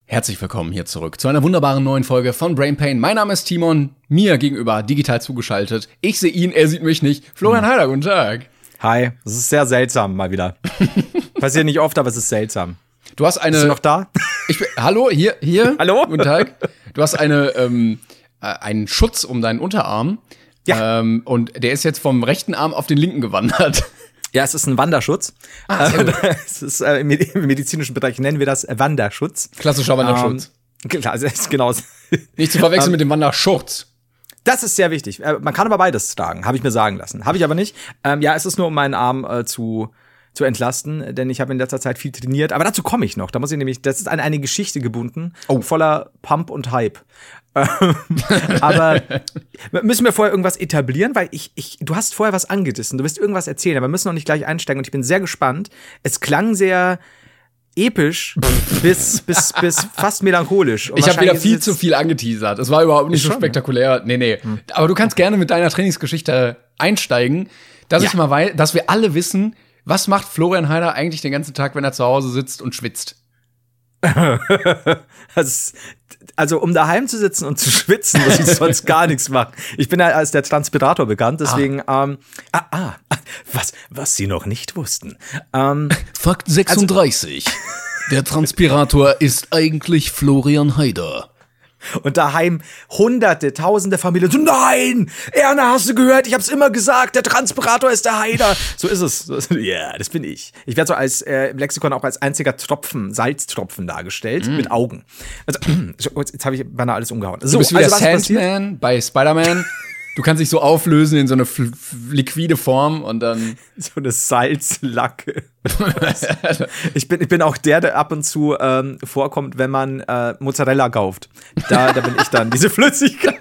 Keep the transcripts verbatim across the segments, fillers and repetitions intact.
Herzlich willkommen hier zurück zu einer wunderbaren neuen Folge von Brain Pain. Mein Name ist Timon, mir gegenüber digital zugeschaltet. Ich sehe ihn, er sieht mich nicht. Florian hm. Heider, guten Tag. Hi, das ist sehr seltsam mal wieder. Passiert nicht oft, aber es ist seltsam. Du hast eine. Bist du noch da? Ich bin, hallo, hier, hier. Hallo? Guten Tag. Du hast eine, ähm, äh, einen Schutz um deinen Unterarm. Ja. Ähm, und der ist jetzt vom rechten Arm auf den linken gewandert. Ja, es ist ein Wanderschutz. Ah, äh, es ist, äh, im medizinischen Bereich nennen wir das Wanderschutz. Klassischer Wanderschutz. Ähm, klar, genau. Nicht zu verwechseln um, mit dem Wanderschurz. Das ist sehr wichtig. Äh, man kann aber beides tragen, habe ich mir sagen lassen. Habe ich aber nicht. Ähm, ja, es ist nur, um meinen Arm äh, zu zu entlasten, denn ich habe in letzter Zeit viel trainiert. Aber dazu komme ich noch. Da muss ich nämlich, das ist an eine Geschichte gebunden, oh. voller Pump und Hype. Aber müssen wir vorher irgendwas etablieren? Weil ich, ich, du hast vorher was angedissen, du willst irgendwas erzählen, aber wir müssen noch nicht gleich einsteigen und ich bin sehr gespannt. Es klang sehr episch bis, bis, bis fast melancholisch. Und ich habe wieder viel zu viel angeteasert. Es war überhaupt nicht so schon, spektakulär. Nee, nee. Hm. Aber du kannst gerne mit deiner Trainingsgeschichte einsteigen, dass ja. ich mal weiß, dass wir alle wissen, was macht Florian Heider eigentlich den ganzen Tag, wenn er zu Hause sitzt und schwitzt? Also, um daheim zu sitzen und zu schwitzen, muss ich sonst gar nichts machen. Ich bin ja als der Transpirator bekannt, deswegen, ah. ähm, ah, ah, was, was Sie noch nicht wussten. Ähm, Fakt sechsunddreißig. Also, der Transpirator ist eigentlich Florian Heider. Und daheim hunderte, tausende Familien so, nein, Erna, hast du gehört? Ich hab's immer gesagt, der Transpirator ist der Heider. So ist es. Ja, yeah, das bin ich. Ich werde so als äh, im Lexikon auch als einziger Tropfen, Salztropfen dargestellt, mm. mit Augen. Also, jetzt habe ich beinahe alles umgehauen. So, du bist wie also, der Sandman bei Spider-Man. Du kannst dich so auflösen in so eine f- f- liquide Form und dann so eine Salzlacke. ich bin ich bin auch der, der ab und zu ähm, vorkommt, wenn man äh, Mozzarella kauft. Da da bin ich dann diese Flüssigkeit.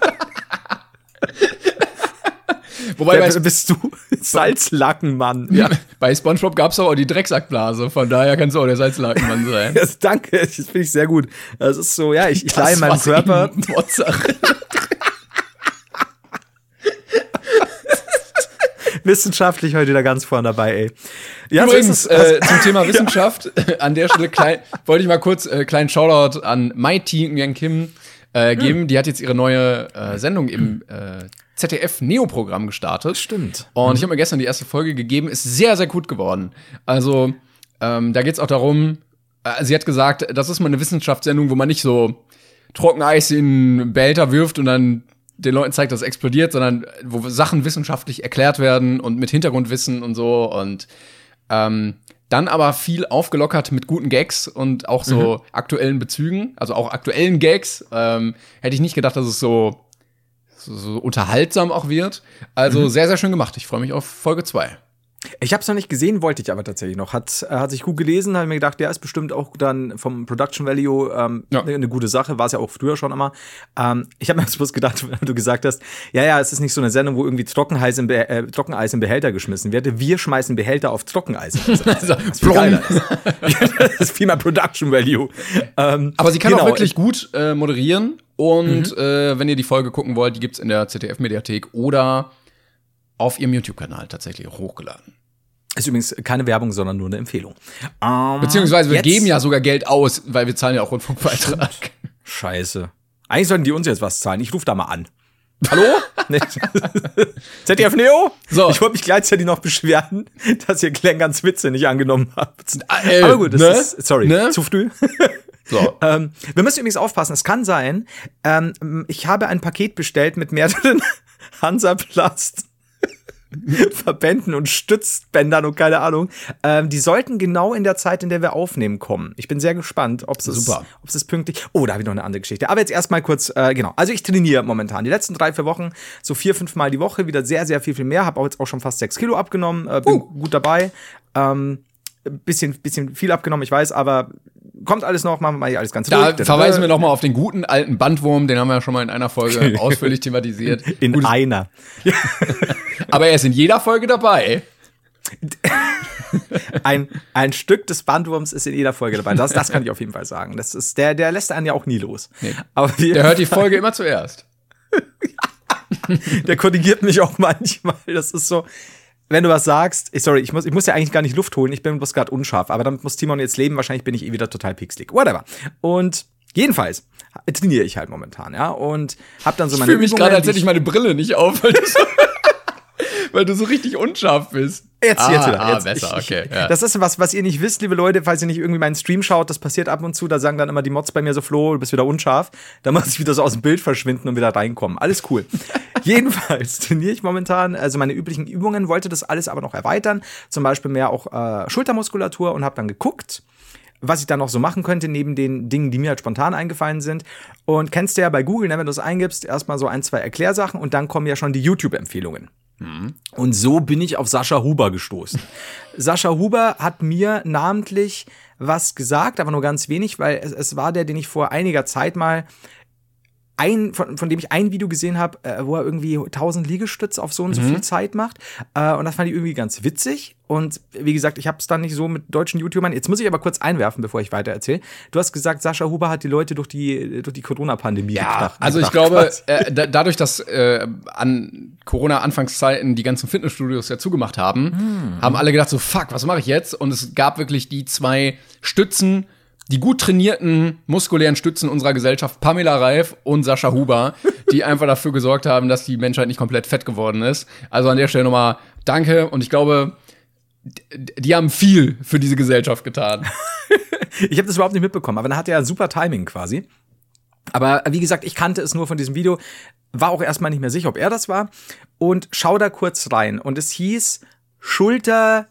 Wobei bei, bist du Salzlackenmann. Ja, bei SpongeBob gab's auch die Drecksackblase, von daher kannst du auch der Salzlackenmann sein. Das, danke, das finde ich sehr gut. Das ist so, ja, ich, ich leihe meinen Körper Mozzarella. Wissenschaftlich heute wieder ganz vorne dabei, ey. Ja, übrigens, so ist es, äh, zum Thema Wissenschaft, ja. An der Stelle klein, wollte ich mal kurz äh, kleinen Shoutout an Mighty Nguyen Kim äh, geben. Hm. Die hat jetzt ihre neue äh, Sendung im äh, Z D F-Neo-Programm gestartet. Stimmt. Und hm. ich habe mir gestern die erste Folge gegeben. Ist sehr, sehr gut geworden. Also, ähm, da geht's auch darum, äh, sie hat gesagt, das ist mal eine Wissenschaftssendung, wo man nicht so Trockeneis in einen Behälter wirft und dann den Leuten zeigt, dass es explodiert, sondern wo Sachen wissenschaftlich erklärt werden und mit Hintergrundwissen und so und ähm, dann aber viel aufgelockert mit guten Gags und auch so mhm. aktuellen Bezügen, also auch aktuellen Gags. Ähm, hätte ich nicht gedacht, dass es so, so, so unterhaltsam auch wird. Also mhm. sehr, sehr schön gemacht. Ich freue mich auf Folge zwei. Ich habe es noch nicht gesehen, wollte ich aber tatsächlich noch. Hat, hat sich gut gelesen, habe mir gedacht, der ist bestimmt auch dann vom Production Value ähm, ja. eine, eine gute Sache. War es ja auch früher schon immer. Ähm, ich habe mir bloß gedacht, wenn du gesagt hast, ja, ja, es ist nicht so eine Sendung, wo irgendwie Trockeneis in, Be- äh, Trockeneis in Behälter geschmissen wird. Wir schmeißen Behälter auf Trockeneis. Das ist viel geiler. Das ist viel mehr Production Value. Ähm, aber sie kann genau. auch wirklich gut äh, moderieren. Und mhm. äh, wenn ihr die Folge gucken wollt, die gibt's in der Z D F-Mediathek oder auf ihrem YouTube-Kanal tatsächlich hochgeladen. Ist übrigens keine Werbung, sondern nur eine Empfehlung. Um, Beziehungsweise wir jetzt? geben ja sogar Geld aus, weil wir zahlen ja auch Rundfunkbeitrag. Scheiße. Eigentlich sollten die uns jetzt was zahlen. Ich rufe da mal an. Hallo? Z D F Neo? So. Ich wollte mich gleichzeitig noch beschweren, dass ihr Klengans Witze nicht angenommen habt. Äh, Aber gut, das ne? ist, sorry, ne? zu früh. So. ähm, wir müssen übrigens aufpassen. Es kann sein, ähm, ich habe ein Paket bestellt mit mehreren Hansaplast Verbänden und Stützbändern und keine Ahnung. Ähm, die sollten genau in der Zeit, in der wir aufnehmen, kommen. Ich bin sehr gespannt, ob es ist, ob es ist pünktlich. Oh, da habe ich noch eine andere Geschichte. Aber jetzt erstmal kurz, äh, genau. Also ich trainiere momentan. Die letzten drei, vier Wochen so vier, fünf Mal die Woche wieder sehr, sehr viel, viel mehr. Habe auch jetzt auch schon fast sechs Kilo abgenommen. Äh, bin uh. gut dabei. Ähm, bisschen, bisschen viel abgenommen, ich weiß, aber kommt alles noch, machen wir mal hier alles ganz Da ruhig. verweisen wir noch mal auf den guten alten Bandwurm, den haben wir ja schon mal in einer Folge ausführlich thematisiert. In Gutes einer. Aber er ist in jeder Folge dabei. Ein, ein Stück des Bandwurms ist in jeder Folge dabei. Das, das kann ich auf jeden Fall sagen. Das ist, der, der lässt einen ja auch nie los. Nee. Aber der hört die Folge immer zuerst. Der korrigiert mich auch manchmal. Das ist so, wenn du was sagst, ich, sorry, ich muss, ich muss ja eigentlich gar nicht Luft holen, ich bin bloß gerade unscharf, aber damit muss Timon jetzt leben, wahrscheinlich bin ich eh wieder total pixelig. Whatever. Und Jedenfalls trainiere ich halt momentan, ja, und hab dann so meine Ich fühle mich Übungen, gerade, als die hätte ich meine Brille nicht auf, weil du so, weil du so richtig unscharf bist. Jetzt, ah, jetzt wieder. Ah, jetzt, besser, ich, okay. Ja. Das ist was, was ihr nicht wisst, liebe Leute, falls ihr nicht irgendwie meinen Stream schaut, das passiert ab und zu, da sagen dann immer die Mods bei mir so, Flo, du bist wieder unscharf. Da muss ich wieder so aus dem Bild verschwinden und wieder reinkommen. Alles cool. Jedenfalls trainiere ich momentan, also meine üblichen Übungen, wollte das alles aber noch erweitern. Zum Beispiel mehr auch äh, Schultermuskulatur und habe dann geguckt, was ich da noch so machen könnte, neben den Dingen, die mir halt spontan eingefallen sind. Und kennst du ja bei Google, ne, wenn du es eingibst, erstmal so ein, zwei Erklärsachen und dann kommen ja schon die YouTube-Empfehlungen. Mhm. Und so bin ich auf Sascha Huber gestoßen. Sascha Huber hat mir namentlich was gesagt, aber nur ganz wenig, weil es, es war der, den ich vor einiger Zeit mal ein, von, von dem ich ein Video gesehen habe, äh, wo er irgendwie tausend Liegestütze auf so und so Mhm. viel Zeit macht. Äh, und das fand ich irgendwie ganz witzig. Und wie gesagt, ich habe es dann nicht so mit deutschen YouTubern. Jetzt muss ich aber kurz einwerfen, bevor ich weiter erzähle. Du hast gesagt, Sascha Huber hat die Leute durch die, durch die Corona-Pandemie Ja, gebracht. also ich gebracht, glaube, quasi. äh, da, dadurch, dass äh, an Corona-Anfangszeiten die ganzen Fitnessstudios ja zugemacht haben, Mhm. haben alle gedacht so, fuck, was mache ich jetzt? Und es gab wirklich die zwei Stützen, die gut trainierten, muskulären Stützen unserer Gesellschaft, Pamela Reif und Sascha Huber, die einfach dafür gesorgt haben, dass die Menschheit nicht komplett fett geworden ist. Also an der Stelle nochmal danke. Und ich glaube, d- die haben viel für diese Gesellschaft getan. Ich habe das überhaupt nicht mitbekommen, aber dann hatte er super Timing quasi. Aber wie gesagt, ich kannte es nur von diesem Video, war auch erstmal nicht mehr sicher, ob er das war. Und schau da kurz rein. Und es hieß Schulter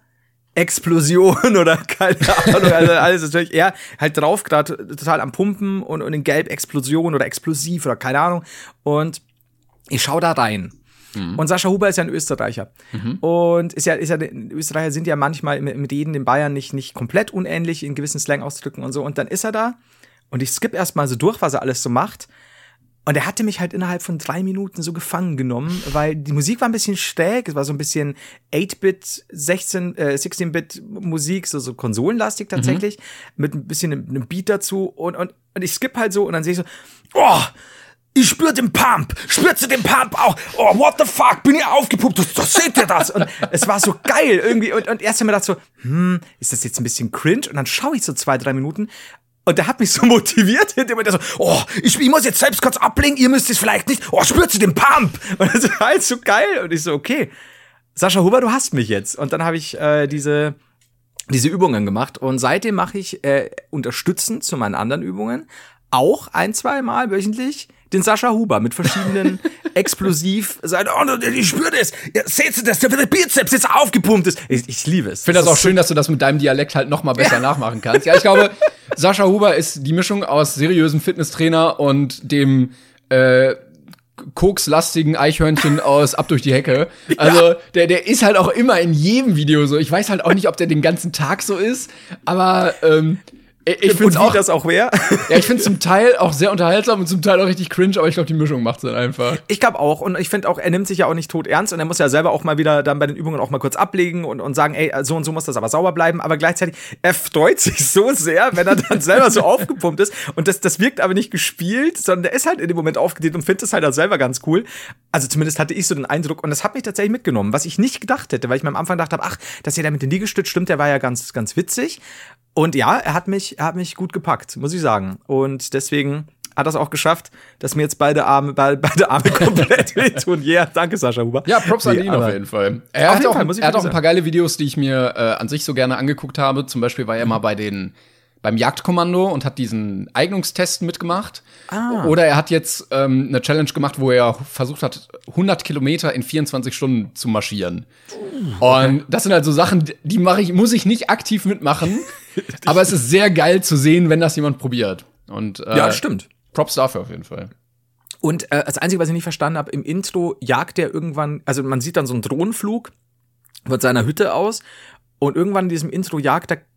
Explosion oder keine Ahnung, also alles ist natürlich er halt drauf, gerade total am Pumpen und, und in Gelb Explosion oder explosiv oder keine Ahnung. Und ich schau da rein. Mhm. Und Sascha Huber ist ja ein Österreicher. Mhm. Und ist ja, ist ja, Österreicher sind ja manchmal mit, mit denen in Bayern nicht, nicht komplett unähnlich in gewissen Slang-Ausdrücken und so. Und dann ist er da und ich skippe erstmal so durch, was er alles so macht. Und er hatte mich halt innerhalb von drei Minuten so gefangen genommen, weil die Musik war ein bisschen schräg, es war so ein bisschen acht-Bit, sechzehn, äh, sechzehn-Bit Musik, so, so konsolenlastig tatsächlich, mhm. mit ein bisschen einem Beat dazu und, und, und ich skippe halt so und dann sehe ich so, oh, ich spür den Pump, spürst du den Pump auch, oh, what the fuck, bin ich aufgepumpt, das, das seht ihr das? Und es war so geil irgendwie und, und erst haben wir gedacht so, hm, ist das jetzt ein bisschen cringe? Und dann schaue ich so zwei, drei Minuten. Und der hat mich so motiviert, indem er so, oh, ich, ich muss jetzt selbst kurz ablegen, ihr müsst es vielleicht nicht. Oh, spürt sie den Pump? Und das war halt so geil. Und ich so, okay, Sascha Huber, du hast mich jetzt. Und dann habe ich äh, diese, diese Übungen gemacht. Und seitdem mache ich äh, unterstützend zu meinen anderen Übungen auch ein, zwei Mal wöchentlich den Sascha Huber mit verschiedenen explosiv sein, oh, ich spüre das, ja, seht ihr das, der Bizeps jetzt aufgepumpt ist. Ich, ich liebe es. Ich finde das, das auch schön, dass du das mit deinem Dialekt halt noch mal besser ja. nachmachen kannst. Ja, ich glaube, Sascha Huber ist die Mischung aus seriösem Fitnesstrainer und dem äh, kokslastigen Eichhörnchen aus Ab durch die Hecke. Also ja. der, der ist halt auch immer in jedem Video so. Ich weiß halt auch nicht, ob der den ganzen Tag so ist, aber ähm, ich finde auch, das auch wer. Ja, ich finde zum Teil auch sehr unterhaltsam und zum Teil auch richtig cringe, aber ich glaube, die Mischung macht's dann einfach. Ich glaube auch und ich finde auch, er nimmt sich ja auch nicht tot ernst und er muss ja selber auch mal wieder dann bei den Übungen auch mal kurz ablegen und, und sagen, ey, so und so muss das aber sauber bleiben, aber gleichzeitig, er freut sich so sehr, wenn er dann selber so aufgepumpt ist und das, das wirkt aber nicht gespielt, sondern der ist halt in dem Moment aufgedehnt und findet es halt auch selber ganz cool. Also zumindest hatte ich so den Eindruck und das hat mich tatsächlich mitgenommen, was ich nicht gedacht hätte, weil ich mir am Anfang gedacht habe, ach, dass hier der mit den Liegestütz stimmt, der war ja ganz, ganz witzig. Und ja, er hat mich, er hat mich gut gepackt, muss ich sagen. Und deswegen hat er es auch geschafft, dass mir jetzt beide Arme, beide, beide Arme komplett wehtun. Ja, yeah, danke, Sascha Huber. Ja, Props an ihn auf jeden Fall. Er auf hat jeden auch, Fall, muss ich er hat auch ein sagen. paar geile Videos, die ich mir äh, an sich so gerne angeguckt habe. Zum Beispiel war er mhm. mal bei den beim Jagdkommando und hat diesen Eignungstest mitgemacht. Ah. Oder er hat jetzt ähm, eine Challenge gemacht, wo er versucht hat, hundert Kilometer in vierundzwanzig Stunden zu marschieren. Okay. Und das sind halt so Sachen, die mache ich, muss ich nicht aktiv mitmachen. Aber es ist sehr geil zu sehen, wenn das jemand probiert. Und äh, ja, stimmt. Props dafür auf jeden Fall. Und äh, das Einzige, was ich nicht verstanden habe, im Intro jagt er irgendwann, also man sieht dann so einen Drohnenflug von seiner Hütte aus und irgendwann in diesem Intro jagt er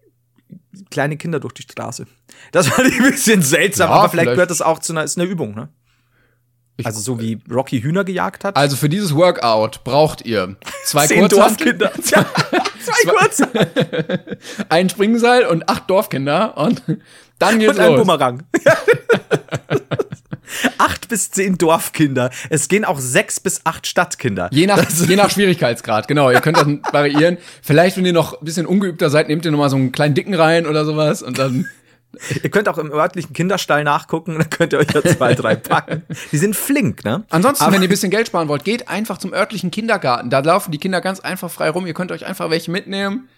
kleine Kinder durch die Straße. Das fand ich ein bisschen seltsam, ja, aber vielleicht, vielleicht gehört das auch zu einer, ist eine Übung, ne? Ich also so wie Rocky Hühner gejagt hat. Also für dieses Workout braucht ihr zwei Zehn Dorfkinder. Ja, zwei kurze. Ein Springseil und acht Dorfkinder und dann geht's und ein los. Bumerang. Acht bis zehn Dorfkinder. Es gehen auch sechs bis acht Stadtkinder. Je nach, je nach Schwierigkeitsgrad, genau. Ihr könnt das variieren. Vielleicht, wenn ihr noch ein bisschen ungeübter seid, nehmt ihr noch mal so einen kleinen Dicken rein oder sowas und dann Ihr könnt auch im örtlichen Kinderstall nachgucken, dann könnt ihr euch ja zwei, drei packen. Die sind flink, ne? Ansonsten, Aber wenn ihr ein bisschen Geld sparen wollt, geht einfach zum örtlichen Kindergarten. Da laufen die Kinder ganz einfach frei rum. Ihr könnt euch einfach welche mitnehmen.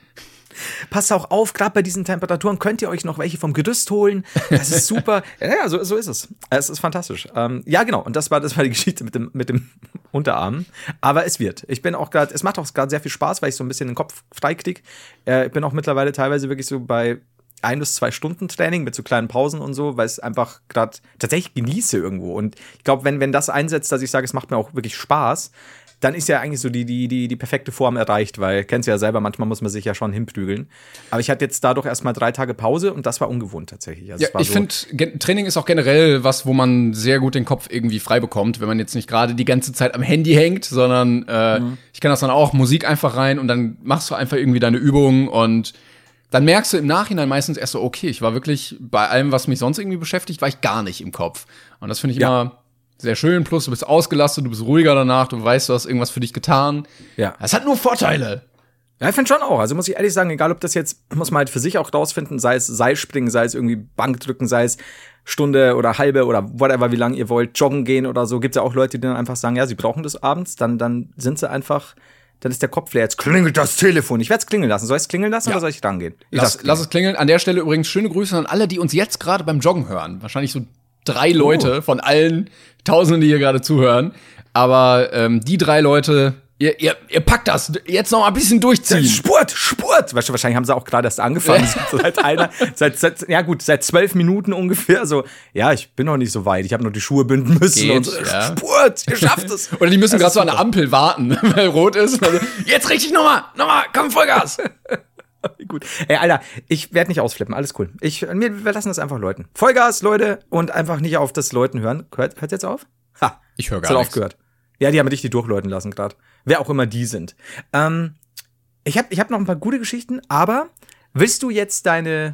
passt auch auf, gerade bei diesen Temperaturen könnt ihr euch noch welche vom Gerüst holen. Das ist super. Ja, so, so ist es. Es ist fantastisch. Ähm, ja, genau. Und das war, das war die Geschichte mit dem, mit dem Unterarm. Aber es wird. Ich bin auch gerade, es macht auch gerade sehr viel Spaß, weil ich so ein bisschen den Kopf freikrieg. Äh, ich bin auch mittlerweile teilweise wirklich so bei ein bis zwei Stunden Training mit so kleinen Pausen und so, weil es einfach gerade tatsächlich genieße irgendwo. Und ich glaube, wenn, wenn das einsetzt, dass ich sage, es macht mir auch wirklich Spaß, dann ist ja eigentlich so die, die, die, die perfekte Form erreicht, weil, kennst du ja selber, manchmal muss man sich ja schon hinprügeln. Aber ich hatte jetzt dadurch erstmal drei Tage Pause und das war ungewohnt tatsächlich. Also ja, es war ich so finde, Training ist auch generell was, wo man sehr gut den Kopf irgendwie frei bekommt, wenn man jetzt nicht gerade die ganze Zeit am Handy hängt, sondern äh, mhm. ich kann das dann auch, Musik einfach rein und dann machst du einfach irgendwie deine Übungen und dann merkst du im Nachhinein meistens erst so, okay, ich war wirklich bei allem, was mich sonst irgendwie beschäftigt, war ich gar nicht im Kopf. Und das finde ich ja. immer sehr schön. Plus, du bist ausgelastet, du bist ruhiger danach, du weißt, du hast irgendwas für dich getan. Ja. Das hat nur Vorteile. Ja, ich finde schon auch. Also muss ich ehrlich sagen, egal ob das jetzt, muss man halt für sich auch rausfinden, sei es Seilspringen, sei es irgendwie Bankdrücken, sei es Stunde oder halbe oder whatever, wie lange ihr wollt, joggen gehen oder so. Gibt's ja auch Leute, die dann einfach sagen, ja, sie brauchen das abends, dann, dann sind sie einfach, dann ist der Kopf leer. Jetzt klingelt das Telefon. Ich werde es klingeln lassen. Soll ich es klingeln lassen ja. oder soll ich rangehen? Ich lass, lass, lass es klingeln. An der Stelle übrigens schöne Grüße an alle, die uns jetzt gerade beim Joggen hören. Wahrscheinlich so drei Leute oh. von allen Tausenden, die hier gerade zuhören. Aber ähm, die drei Leute, ihr, ihr, ihr packt das. Jetzt noch mal ein bisschen durchziehen. Spurt, Spurt! Weißt du, wahrscheinlich haben sie auch gerade erst angefangen. seit einer, seit, seit, ja gut, seit zwölf Minuten ungefähr. So, ja, ich bin noch nicht so weit. Ich habe noch die Schuhe binden müssen. Geht, und so, ja. Spurt, ihr schafft es. Oder die müssen gerade so an der Ampel warten, weil rot ist. Also, jetzt richtig nochmal, nochmal, komm, Vollgas. Gut. Ey, Alter, ich werde nicht ausflippen, alles cool. Ich, wir, wir lassen das einfach läuten. Vollgas, Leute, und einfach nicht auf das Läuten hören. Hört, hört jetzt auf? Ha. Ich höre gar nichts. Hat nichts. aufgehört. Ja, die haben dich die durchläuten lassen gerade. Wer auch immer die sind. Ähm, ich habe ich hab noch ein paar gute Geschichten, aber willst du jetzt deine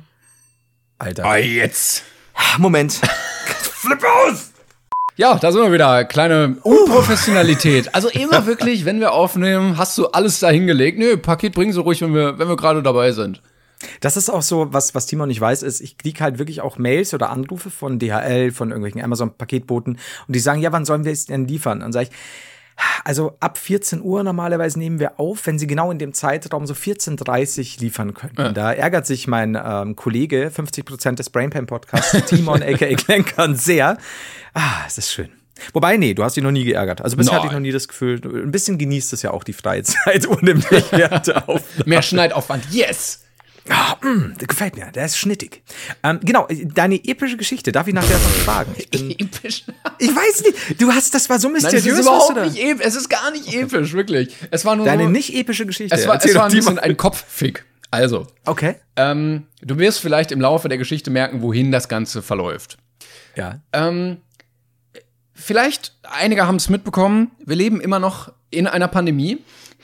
Alter. Ah, jetzt. Moment. Flipp aus! Ja, da sind wir wieder. Kleine Unprofessionalität. Also immer wirklich, wenn wir aufnehmen, hast du alles da hingelegt. Nö, Paket bringen Sie ruhig, wenn wir, wenn wir gerade dabei sind. Das ist auch so, was, was Timon nicht weiß, ist, ich kriege halt wirklich auch Mails oder Anrufe von D H L, von irgendwelchen Amazon-Paketboten und die sagen, ja, wann sollen wir es denn liefern? Und sage ich, also ab vierzehn Uhr normalerweise nehmen wir auf, wenn sie genau in dem Zeitraum so vierzehn Uhr dreißig liefern können. Ja. Da ärgert sich mein ähm, Kollege, fünfzig Prozent des Brainpan-Podcasts, Timon aka Klenkern, sehr. Ah, es ist schön. Wobei, nee, du hast dich noch nie geärgert. Also bisher hatte ich noch nie das Gefühl, ein bisschen genießt es ja auch die freie Zeit ohne mich während auf. Mehr Schneidaufwand, yes! Ah, mh, das gefällt mir, der ist schnittig. Ähm, genau, deine epische Geschichte, darf ich nachher noch fragen? Ich bin, episch? Ich weiß nicht, du hast, das war so mysteriös. Nein, es ist überhaupt nicht episch, es ist gar nicht okay. episch, wirklich. Es war nur Deine so, nicht epische Geschichte. Es war, es war ein bisschen ein Kopffick. Also, okay. Ähm, du wirst vielleicht im Laufe der Geschichte merken, wohin das Ganze verläuft. Ja. Ähm, vielleicht, einige haben es mitbekommen, wir leben immer noch in einer Pandemie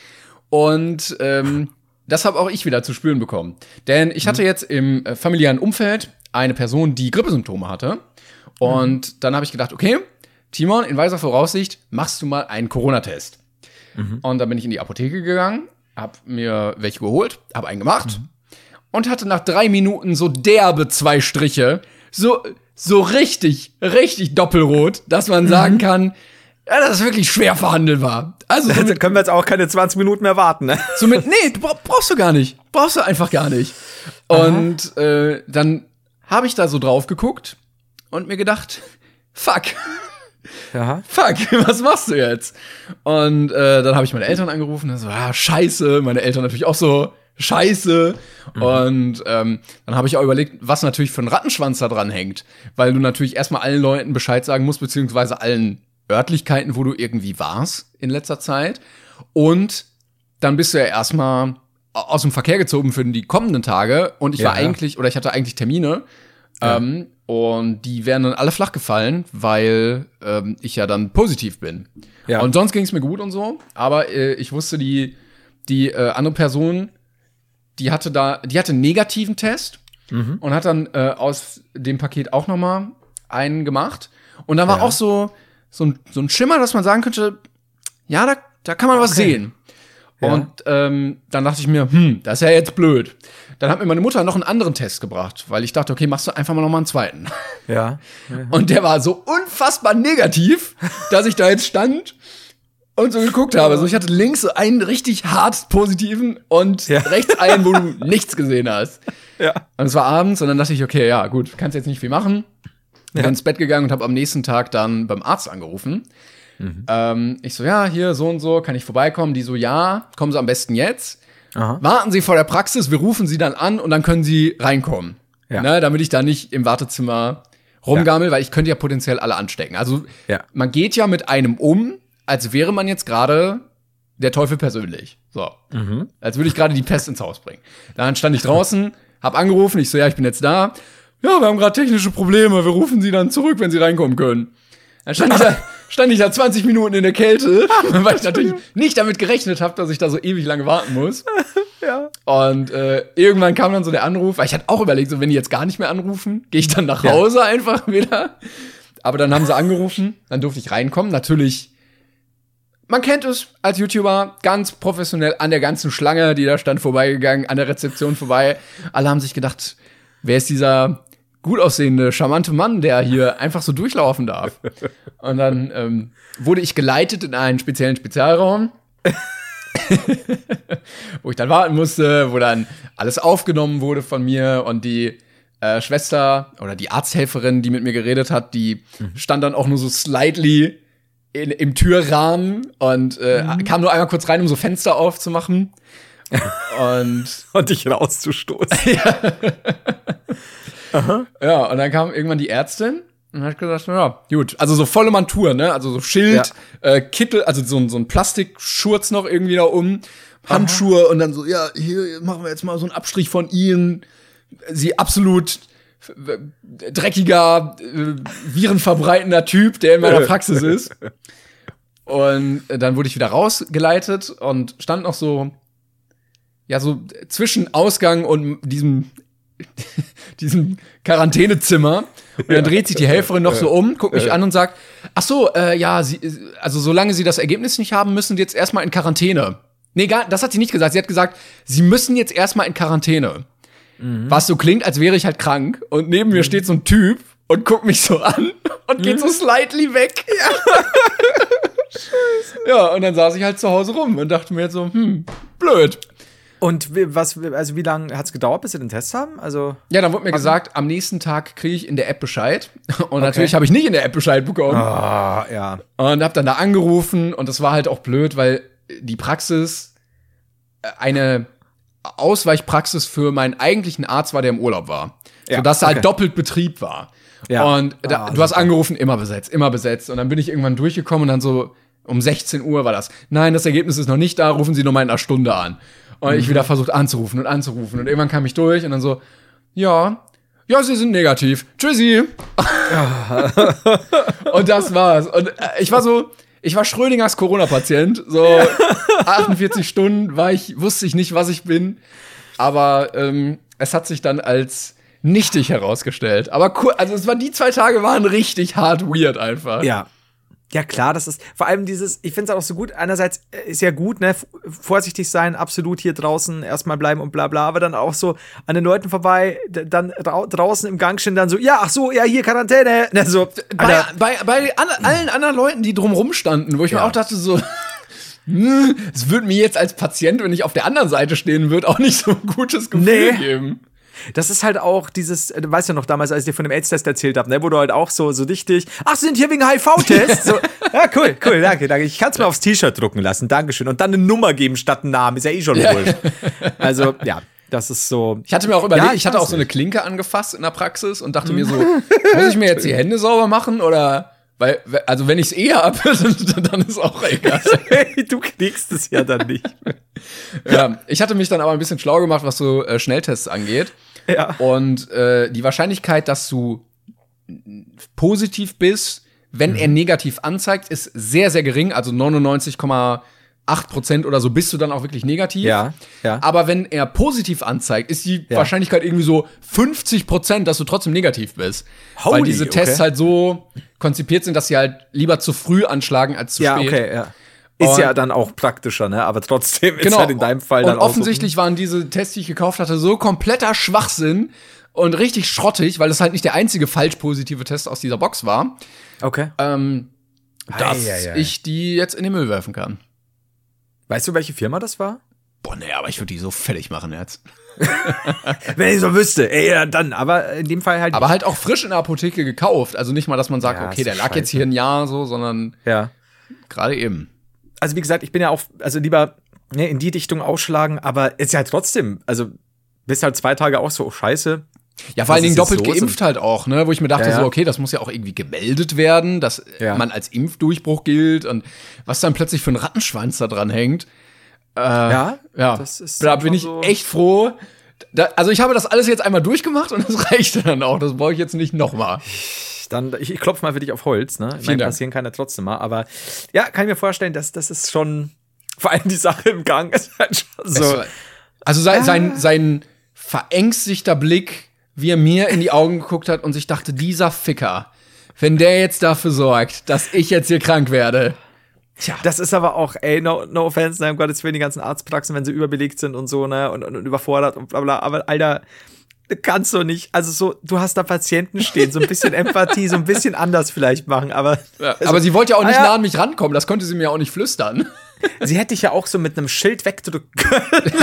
und ähm, das habe auch ich wieder zu spüren bekommen. Denn ich hatte jetzt im äh, familiären Umfeld eine Person, die Grippesymptome hatte. Und mhm. dann habe ich gedacht, okay, Timon, in weiser Voraussicht, machst du mal einen Corona-Test. Mhm. Und dann bin ich in die Apotheke gegangen, habe mir welche geholt, habe einen gemacht mhm. und hatte nach drei Minuten so derbe zwei Striche, so, so richtig, richtig doppelrot, dass man sagen kann, ja, dass es wirklich schwer verhandelbar. Also somit, können wir jetzt auch keine zwanzig Minuten mehr warten, ne? Somit, nee, du brauch, brauchst du gar nicht. Brauchst du einfach gar nicht. Und äh, dann habe ich da so drauf geguckt und mir gedacht, fuck. Ja. Fuck, was machst du jetzt? Und äh, dann habe ich meine Eltern angerufen und so, ah, scheiße. Meine Eltern natürlich auch so, scheiße. Mhm. Und ähm, dann habe ich auch überlegt, was natürlich für ein Rattenschwanz da dran hängt. Weil du natürlich erstmal allen Leuten Bescheid sagen musst, beziehungsweise allen Örtlichkeiten, wo du irgendwie warst in letzter Zeit. Und dann bist du ja erstmal aus dem Verkehr gezogen für die kommenden Tage. Und ich ja, war eigentlich, oder ich hatte eigentlich Termine. Ja. Ähm, und die wären dann alle flach gefallen, weil ähm, ich ja dann positiv bin. Ja. Und sonst ging es mir gut und so. Aber äh, ich wusste, die, die äh, andere Person, die hatte da, die hatte einen negativen Test mhm. und hat dann äh, aus dem Paket auch noch mal einen gemacht. Und da war ja. auch so So ein, so ein Schimmer, dass man sagen könnte, ja, da, da kann man was okay. sehen. Ja. Und ähm, dann dachte ich mir, hm, das ist ja jetzt blöd. Dann hat mir meine Mutter noch einen anderen Test gebracht, weil ich dachte, okay, machst du einfach mal noch mal einen zweiten. Ja. Und der war so unfassbar negativ, dass ich da jetzt stand und so geguckt habe. Also ich hatte links so einen richtig hart positiven und Ja. rechts einen, wo du nichts gesehen hast. Ja. Und es war abends und dann dachte ich, okay, ja, gut, kannst jetzt nicht viel machen. Bin Ja. ins Bett gegangen und habe am nächsten Tag dann beim Arzt angerufen. Mhm. Ähm, ich so, ja, hier so und so, kann ich vorbeikommen? Die so, ja, kommen Sie am besten jetzt. Aha. Warten Sie vor der Praxis, wir rufen Sie dann an und dann können Sie reinkommen. Ja. Ne, damit ich da nicht im Wartezimmer rumgammel, weil ich könnte ja potenziell alle anstecken. Also Ja. man geht ja mit einem um, als wäre man jetzt gerade der Teufel persönlich. So. Mhm. Als würde ich gerade die Pest ins Haus bringen. Dann stand ich draußen, hab angerufen, ich so, ja, ich bin jetzt da. Ja, wir haben gerade technische Probleme, wir rufen Sie dann zurück, wenn Sie reinkommen können. Dann stand ich da, stand ich da zwanzig Minuten in der Kälte, weil ich natürlich nicht damit gerechnet habe, dass ich da so ewig lange warten muss. Ja. Und äh, irgendwann kam dann so der Anruf, weil ich hatte auch überlegt, so wenn die jetzt gar nicht mehr anrufen, gehe ich dann nach Ja. Hause einfach wieder. Aber dann haben sie angerufen, dann durfte ich reinkommen. Natürlich, man kennt es als YouTuber, ganz professionell an der ganzen Schlange, die da stand, vorbeigegangen, an der Rezeption vorbei. Alle haben sich gedacht, wer ist dieser gut aussehende, charmante Mann, der hier einfach so durchlaufen darf. Und dann ähm, wurde ich geleitet in einen speziellen Spezialraum, wo ich dann warten musste, wo dann alles aufgenommen wurde von mir und die äh, Schwester oder die Arzthelferin, die mit mir geredet hat, die mhm. stand dann auch nur so slightly in, im Türrahmen und äh, mhm. kam nur einmal kurz rein, um so Fenster aufzumachen. und Und dich rauszustoßen. ja. Aha. Ja, und dann kam irgendwann die Ärztin und hat gesagt, ja, gut, also so volle Montur, ne, also so Schild, ja. äh, Kittel, also so, so ein Plastikschurz noch irgendwie da um, Handschuhe. Aha. Und dann so, ja, hier machen wir jetzt mal so einen Abstrich von Ihnen. Sie absolut dreckiger, äh, virenverbreitender Typ, der in meiner Praxis ist. Und dann wurde ich wieder rausgeleitet und stand noch so, ja, so zwischen Ausgang und diesem diesem Quarantänezimmer. Und dann dreht sich die Helferin noch so um, guckt mich an und sagt, ach so, äh, ja, sie, also solange Sie das Ergebnis nicht haben, müssen Sie jetzt erstmal in Quarantäne. Nee, gar, das hat sie nicht gesagt. Sie hat gesagt, Sie müssen jetzt erstmal in Quarantäne. Mhm. Was so klingt, als wäre ich halt krank. Und neben mhm. mir steht so ein Typ und guckt mich so an und mhm. geht so slightly weg. Ja. Scheiße. Ja, und dann saß ich halt zu Hause rum und dachte mir jetzt so, hm, blöd. Und was, also wie lange hat es gedauert, bis sie den Test haben? Also ja, dann wurde mir gesagt, am nächsten Tag kriege ich in der App Bescheid. Und okay. natürlich habe ich nicht in der App Bescheid bekommen. Ah, ja. Und habe dann da angerufen und das war halt auch blöd, weil die Praxis eine Ausweichpraxis für meinen eigentlichen Arzt war, der im Urlaub war. Ja, sodass da okay. halt doppelt Betrieb war. Ja. Und da, ah, du hast angerufen, immer besetzt, immer besetzt. Und dann bin ich irgendwann durchgekommen und dann so um sechzehn Uhr war das. Nein, das Ergebnis ist noch nicht da, rufen Sie nur mal in einer Stunde an. Und ich wieder versucht anzurufen und anzurufen. Und irgendwann kam ich durch und dann so, ja, ja, Sie sind negativ. Tschüssi. Und das war's. Und äh, ich war so, ich war Schrödingers Corona-Patient. So achtundvierzig Stunden war ich, wusste ich nicht, was ich bin. Aber ähm, es hat sich dann als nichtig herausgestellt. Aber cool, also es war, die zwei Tage waren richtig hart weird einfach. Ja. Ja, klar, das ist vor allem dieses, ich finde es auch so gut, einerseits ist ja gut, ne, vorsichtig sein, absolut hier draußen erstmal bleiben und bla bla, aber dann auch so an den Leuten vorbei, dann ra- draußen im Gang stehen, dann so, ja, ach so, ja, hier Quarantäne. Ne, so, bei, bei, bei an, allen anderen Leuten, die drumrum standen, wo ich ja. mir auch dachte so, es würde mir jetzt als Patient, wenn ich auf der anderen Seite stehen würde, auch nicht so ein gutes Gefühl nee. geben. Das ist halt auch dieses, du weißt ja noch damals, als ich dir von dem AIDS-Test erzählt habe, ne, wo du halt auch so, so richtig, ach, Sie sind hier wegen H I V-Test? So, ja, cool, cool, danke, danke. Ich kann es mir aufs T-Shirt drucken lassen, dankeschön. Und dann eine Nummer geben statt einen Namen, ist ja eh schon ja. wurscht. Also, ja, das ist so. Ich hatte mir auch überlegt, ja, ich, ich hatte auch so eine Klinke angefasst in der Praxis und dachte mir so, muss ich mir jetzt die Hände sauber machen oder, weil, also wenn ich es eh habe, dann ist auch egal. Du kriegst es ja dann nicht. Ja, ich hatte mich dann aber ein bisschen schlau gemacht, was so äh, Schnelltests angeht. Ja. Und äh, die Wahrscheinlichkeit, dass du positiv bist, wenn mhm. er negativ anzeigt, ist sehr, sehr gering. Also neunundneunzig Komma acht Prozent oder so bist du dann auch wirklich negativ. Ja, ja. Aber wenn er positiv anzeigt, ist die ja. Wahrscheinlichkeit irgendwie so fünfzig Prozent, dass du trotzdem negativ bist. Holy, weil diese Tests okay. halt so konzipiert sind, dass sie halt lieber zu früh anschlagen als zu ja, spät. Okay, ja. Ist und, ja dann auch praktischer, ne? Aber trotzdem ist genau. halt in deinem Fall dann und auch offensichtlich so, waren diese Tests, die ich gekauft hatte, so kompletter Schwachsinn und richtig schrottig, weil es halt nicht der einzige falsch positive Test aus dieser Box war, okay. ähm, dass Ei, ei, ei. ich die jetzt in den Müll werfen kann. Weißt du, welche Firma das war? Boah, nee, aber ich würde die so fertig machen jetzt. Wenn ich so wüsste, ey, ja, dann. Aber in dem Fall halt. Aber halt auch frisch in der Apotheke gekauft. Also nicht mal, dass man sagt, Ja, okay, ist der lag scheiße. jetzt hier ein Jahr so, sondern ja. gerade eben. Also wie gesagt, ich bin ja auch, also lieber ne, in die Dichtung ausschlagen, aber ist ja trotzdem, also bist halt zwei Tage auch so, oh, scheiße. Ja, vor allen Was Dingen ist jetzt doppelt los? geimpft halt auch, ne? Wo ich mir dachte, Ja, ja. so, okay, das muss ja auch irgendwie gemeldet werden, dass Ja. man als Impfdurchbruch gilt und was dann plötzlich für ein Rattenschwanz da dran hängt. Äh, Ja, ja, das ist da dann bin ich schon so- echt froh. Da, also ich habe das alles jetzt einmal durchgemacht und das reicht dann auch. Das brauche ich jetzt nicht nochmal. Dann, ich, ich klopfe mal für dich auf Holz, ne? Ich Vielen meine, Dank. passieren kann ja trotzdem mal, aber ja, kann ich mir vorstellen, dass das ist schon, vor allem die Sache im Gang ist halt schon so. Es war- Also sein, sein, sein verängstigter Blick, wie er mir in die Augen geguckt hat und sich dachte, dieser Ficker, wenn der jetzt dafür sorgt, dass ich jetzt hier krank werde. Tja. Das ist aber auch, ey, no, no offense, ne, um Gottes Willen, die ganzen Arztpraxen, wenn sie überbelegt sind und so, ne, und, und, und überfordert und bla bla, aber Alter, kannst du nicht, also so, du hast da Patienten stehen, so ein bisschen Empathie, so ein bisschen anders vielleicht machen, aber Ja, aber sie wollte ja auch nicht ah, ja. nah an mich rankommen, das konnte sie mir auch nicht flüstern. sie hätte dich ja auch so mit einem Schild wegdrücken können.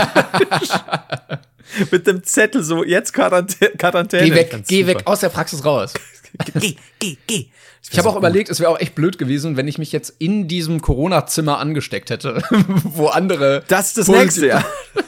Mit einem Zettel, so, jetzt Quarantä Quarantäne. Geh weg, Ganz geh super. weg aus der Praxis raus. Geh, geh, geh. Ich habe auch überlegt, es wäre auch echt blöd gewesen, wenn ich mich jetzt in diesem Corona-Zimmer angesteckt hätte, wo andere. Das ist das positiv- nächste, ja.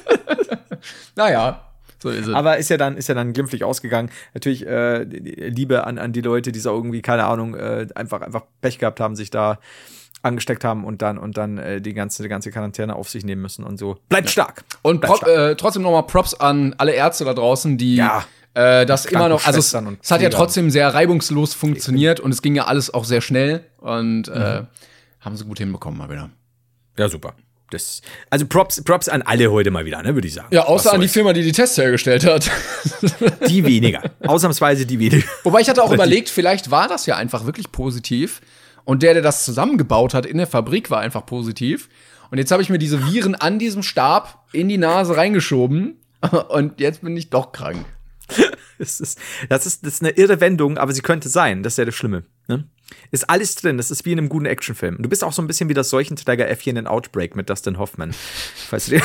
Naja, so ist es. Aber ist ja dann, ist ja dann glimpflich ausgegangen. Natürlich, äh, die- die Liebe an, an die Leute, die so irgendwie, keine Ahnung, äh, einfach, einfach Pech gehabt haben, sich da angesteckt haben und dann, und dann äh, die ganze, die ganze Quarantäne auf sich nehmen müssen und so. Bleibt stark. Und Bleib Prop, äh, trotzdem nochmal Props an alle Ärzte da draußen, die Ja. äh, das immer noch, also es, Krankenschwestern und es hat ja Pfleger. trotzdem sehr reibungslos funktioniert und es ging ja alles auch sehr schnell und äh, haben sie gut hinbekommen mal wieder. Ja, super. Das, also Props, Props an alle heute mal wieder, ne, würde ich sagen. Ja, außer Was an die soll's. Firma, die die Tests hergestellt hat. Die weniger. Ausnahmsweise die weniger. Wobei ich hatte auch Oder die- überlegt, vielleicht war das ja einfach wirklich positiv und der, der das zusammengebaut hat in der Fabrik, war einfach positiv. Und jetzt habe ich mir diese Viren an diesem Stab in die Nase reingeschoben und jetzt bin ich doch krank. Das ist, das ist, das ist eine irre Wendung, aber sie könnte sein. Das ist ja das Schlimme. Ne? Ist alles drin. Das ist wie in einem guten Actionfilm. Du bist auch so ein bisschen wie das Seuchenträger-Äffchen in Outbreak mit Dustin Hoffman. Falls du dir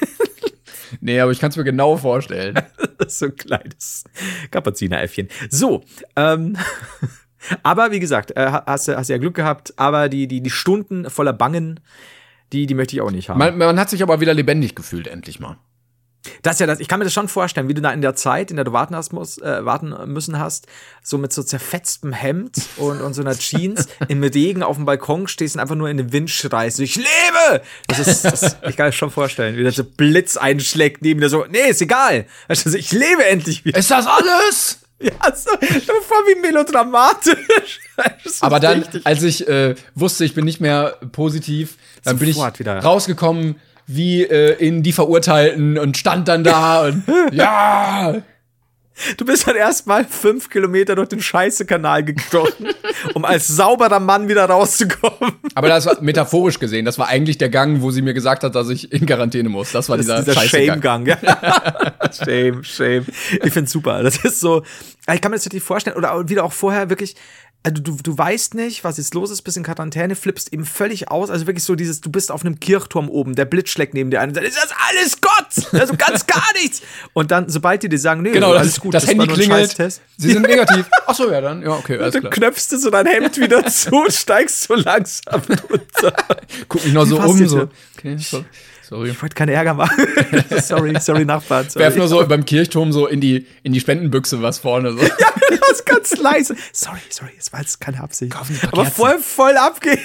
Nee, aber ich kann es mir genau vorstellen. das ist so ein kleines Kapuzineräffchen. So, ähm, aber wie gesagt, äh, hast du hast du ja Glück gehabt, aber die, die, die Stunden voller Bangen, die, die möchte ich auch nicht haben. Man, man hat sich aber wieder lebendig gefühlt, endlich mal. Das ist ja das, ich kann mir das schon vorstellen, wie du da in der Zeit, in der du warten hast muss, äh, warten müssen hast, so mit so zerfetztem Hemd und, und so einer Jeans im Regen auf dem Balkon stehst und einfach nur in den Wind schreist. Ich lebe! Das ist, das, ich kann mir das schon vorstellen, wie der so Blitz einschlägt neben dir so, nee, ist egal. Also, ich lebe endlich wieder. Ist das alles? Ja, so, voll wie melodramatisch. Das ist Aber dann, richtig. als ich äh, wusste, ich bin nicht mehr positiv, dann bin ich Sofort wieder. rausgekommen wie äh, in Die Verurteilten und stand dann da und ja. Du bist dann erstmal fünf Kilometer durch den Scheiße-Kanal gekrochen, um als sauberer Mann wieder rauszukommen. Aber das war metaphorisch gesehen, das war eigentlich der Gang, wo sie mir gesagt hat, dass ich in Quarantäne muss. Das war dieser, dieser Scheißegang. Shame-Gang. Ja. Shame, Shame. Ich find's super. Das ist so, ich kann mir das wirklich vorstellen, oder wieder auch vorher wirklich, also du, du weißt nicht, was jetzt los ist, bist in Quarantäne, flippst eben völlig aus, also wirklich so dieses, du bist auf einem Kirchturm oben, der Blitz schlägt neben dir ein und sagt, ist das alles Gott? Also ganz gar nichts. Und dann, sobald die dir sagen, nee, Genau, alles das, gut, das war Handy nur ein klingelt. Scheißtest. Sie sind negativ. Ach so, ja dann. Ja, okay, alles Dann klar. knöpfst du so dein Hemd wieder zu und steigst so langsam runter. Guck mich noch so Wie passt um. dir So. das? Okay, so. Sorry. Ich wollte keinen Ärger machen. sorry, sorry, Nachbarn. Sorry. Werf nur so beim Kirchturm so in die, in die Spendenbüchse was vorne. So. Ja, das ist ganz leise. Sorry, sorry, es war jetzt keine Absicht. Kaufen Sie ein paar Aber Kerzen. voll, voll abgehen.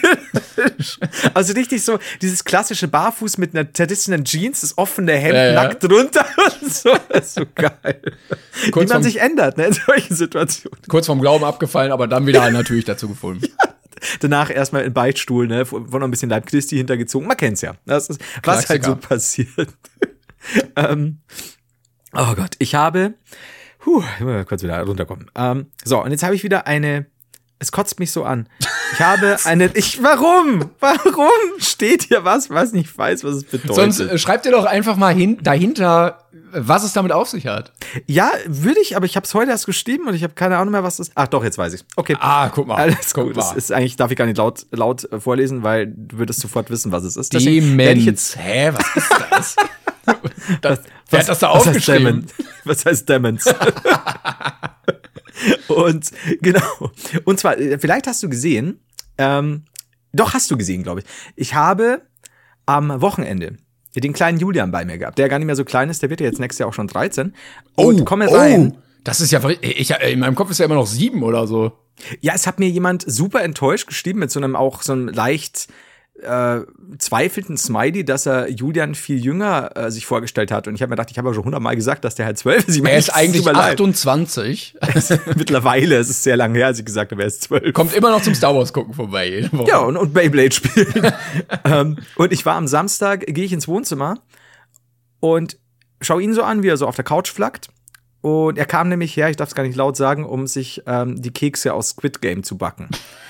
Also richtig so, dieses klassische Barfuß mit einer zerrissenen Jeans, das offene Hemd, Ja, ja. nackt drunter und so. Das ist so geil. Wie Kurz man vom- sich ändert, ne, in solchen Situationen. Kurz vom Glauben abgefallen, aber dann wieder natürlich dazu gefunden. Danach erstmal in Beichtstuhl, ne, wo noch ein bisschen Leib Christi hintergezogen. Man kennt's ja. Das ist, was halt so passiert. ähm, oh Gott, ich habe, puh, ich muss mal kurz wieder runterkommen. Ähm, so, und jetzt habe ich wieder eine, es kotzt mich so an. Ich habe eine, ich, warum? Warum steht hier was, was nicht weiß, was es bedeutet? Sonst äh, schreibt ihr doch einfach mal hin, dahinter, was es damit auf sich hat. Ja, würde ich, aber ich habe es heute erst geschrieben und ich habe keine Ahnung mehr, was das ist. Ach doch, jetzt weiß ich. Okay. Ah, guck mal. Alles guck gut. mal. Das ist eigentlich, darf ich gar nicht laut, laut äh, vorlesen, weil du würdest sofort wissen, was es ist. werde Demenz. ich jetzt, Hä, was ist das? das was, wer hat das da was aufgeschrieben? Heißt was heißt Demenz? Und genau. Und zwar, vielleicht hast du gesehen, ähm, doch hast du gesehen, glaube ich. Ich habe am Wochenende den kleinen Julian bei mir gehabt, der gar nicht mehr so klein ist, der wird ja jetzt nächstes Jahr auch schon dreizehn. Und oh, komm rein. Oh, das ist ja, ich, in meinem Kopf ist ja immer noch sieben oder so. Ja, es hat mir jemand super enttäuscht geschrieben mit so einem auch so einem leicht äh, zweifelnden Smiley, dass er Julian viel jünger äh, sich vorgestellt hat. Und ich habe mir gedacht, ich habe ja schon hundertmal gesagt, dass der halt zwölf ist. Ich mein, er ist eigentlich super leid. achtundzwanzig. Mittlerweile, es ist sehr lange her, als ich gesagt habe, er ist zwölf. Kommt immer noch zum Star Wars gucken vorbei. Ja, und, und Beyblade spielen. ähm, und ich war am Samstag, gehe ich ins Wohnzimmer und schaue ihn so an, wie er so auf der Couch flackt. Und er kam nämlich her, ich darf es gar nicht laut sagen, um sich ähm, die Kekse aus Squid Game zu backen.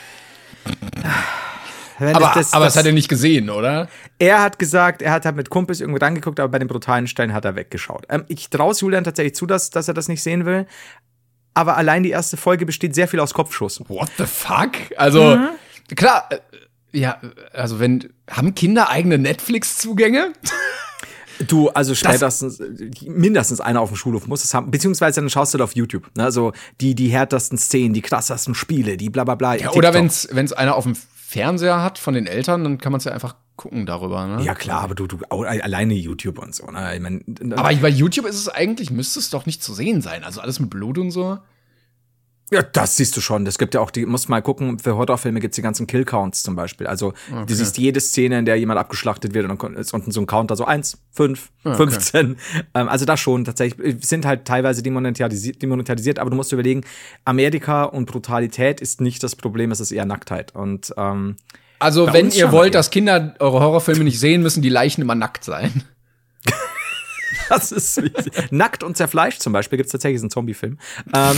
Wenn aber das, das, aber das, das hat er nicht gesehen, oder? Er hat gesagt, er hat halt mit Kumpels irgendwo rangeguckt, aber bei den brutalen Stellen hat er weggeschaut. Ähm, ich traue Julian tatsächlich zu, dass, dass er das nicht sehen will. Aber allein die erste Folge besteht sehr viel aus Kopfschuss. What the fuck? Also, mhm. klar, äh, ja, also wenn, haben Kinder eigene Netflix-Zugänge? Du, also spätestens, mindestens einer auf dem Schulhof muss es haben, beziehungsweise dann schaust du da auf YouTube, ne? Also die, die härtesten Szenen, die krassesten Spiele, die bla bla bla. Ja, oder wenn's, wenn's einer auf dem Fernseher hat von den Eltern, dann kann man es ja einfach gucken darüber, ne? Ja klar, aber du, du alleine YouTube und so, ne? Ich mein, aber bei YouTube ist es eigentlich, müsste es doch nicht zu sehen sein, also alles mit Blut und so. Ja, das siehst du schon. Das gibt ja auch, die musst mal gucken, für Horrorfilme gibt's die ganzen Kill-Counts zum Beispiel. Also okay. Du siehst jede Szene, in der jemand abgeschlachtet wird und dann ist unten so ein Counter, so eins, fünf, okay. fünfzehn. Ähm, also das schon, tatsächlich, sind halt teilweise demonetarisiert, demonetarisiert, aber du musst überlegen, Amerika und Brutalität ist nicht das Problem, es ist eher Nacktheit. Und ähm, also wenn ihr wollt, dass Kinder eure Horrorfilme nicht sehen, müssen die Leichen immer nackt sein. Das ist wichtig. Nackt und zerfleischt zum Beispiel, gibt's tatsächlich einen Zombie-Film. Ähm,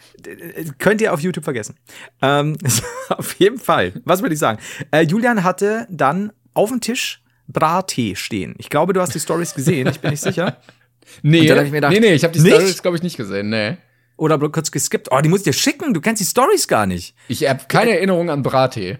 könnt ihr auf YouTube vergessen. Ähm, auf jeden Fall. Was würde ich sagen? Äh, Julian hatte dann auf dem Tisch Brattee stehen. Ich glaube, du hast die Stories gesehen, ich bin nicht sicher. Nee, hab ich mir gedacht, nee, nee, ich habe die nicht? Stories, glaube ich, nicht gesehen, nee. Oder kurz geskippt. Oh, die muss ich dir schicken, du kennst die Stories gar nicht. Ich habe keine Erinnerung an Brattee.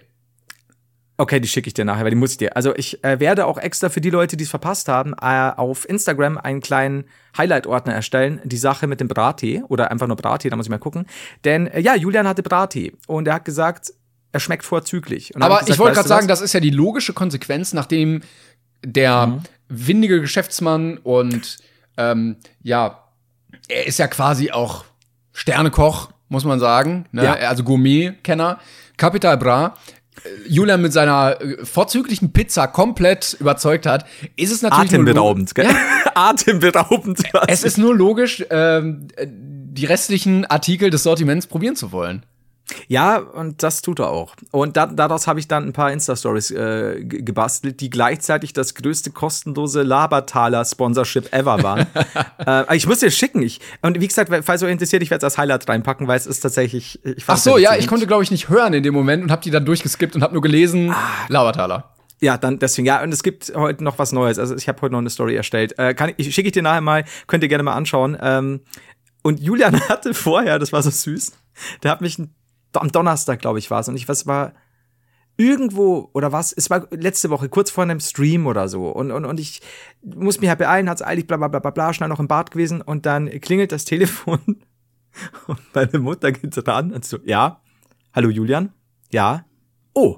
Okay, die schicke ich dir nachher, weil die muss ich dir. Also ich äh, werde auch extra für die Leute, die es verpasst haben, äh, auf Instagram einen kleinen Highlight-Ordner erstellen. Die Sache mit dem Brattee oder einfach nur Brattee, da muss ich mal gucken. Denn äh, ja, Julian hatte Brattee und er hat gesagt, er schmeckt vorzüglich. Und aber gesagt, ich wollte gerade sagen, das ist ja die logische Konsequenz, nachdem der mhm. windige Geschäftsmann und ähm, ja, er ist ja quasi auch Sternekoch, muss man sagen, ne? Ja. Also Gourmet-Kenner, Capital Bra. Julian mit seiner vorzüglichen Pizza komplett überzeugt hat, ist es natürlich atemberaubend, gell? Ja. Atemberaubend. Es ist nur logisch, ähm, die restlichen Artikel des Sortiments probieren zu wollen. Ja, und das tut er auch. Und da, daraus habe ich dann ein paar Insta-Stories äh, gebastelt, die gleichzeitig das größte kostenlose Labertaler-Sponsorship ever waren. äh, ich muss dir schicken. Ich, und wie gesagt, falls euch interessiert, ich werde es als Highlight reinpacken, weil es ist tatsächlich. Ich Ach so, ja, ich konnte, glaube ich, nicht hören in dem Moment und habe die dann durchgeskippt und habe nur gelesen, ah. Labertaler. Ja, dann deswegen, ja, und es gibt heute noch was Neues. Also ich habe heute noch eine Story erstellt. Äh, kann ich, schicke ich dir nachher mal, könnt ihr gerne mal anschauen. Ähm, und Julian hatte vorher, das war so süß, der hat mich ein am Donnerstag, glaube ich, war es. Und ich, was war irgendwo, oder was? Es war letzte Woche, kurz vor einem Stream oder so. Und, und, und ich muss mich halt beeilen, hat's eilig, bla, bla, bla, bla, bla, schnell noch im Bad gewesen. Und dann klingelt das Telefon. Und meine Mutter geht ran und so, ja? Hallo, Julian? Ja? Oh.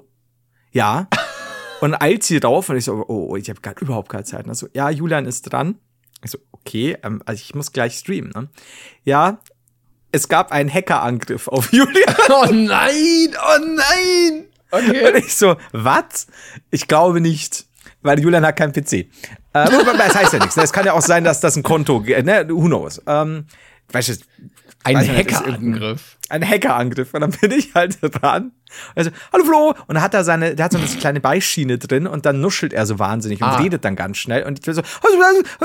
Ja? Und eilt sie rauf und ich so, oh, oh ich habe gerade überhaupt keine Zeit. Und so, ja, Julian ist dran. Ich so, okay, ähm, also ich muss gleich streamen, ne? Ja, es gab einen Hackerangriff auf Julian. Oh nein, oh nein. Okay. Und ich so, was? Ich glaube nicht, weil Julian hat keinen P C. Ähm, das heißt ja nichts. Es kann ja auch sein, dass das ein Konto, ne, who knows. Ähm, weißt du, ein Hackerangriff. Ein Hackerangriff. Und dann bin ich halt dran. Also, hallo Flo. Und dann hat er seine, der hat so eine kleine Beischiene drin und dann nuschelt er so wahnsinnig und ah. redet dann ganz schnell. Und ich bin so,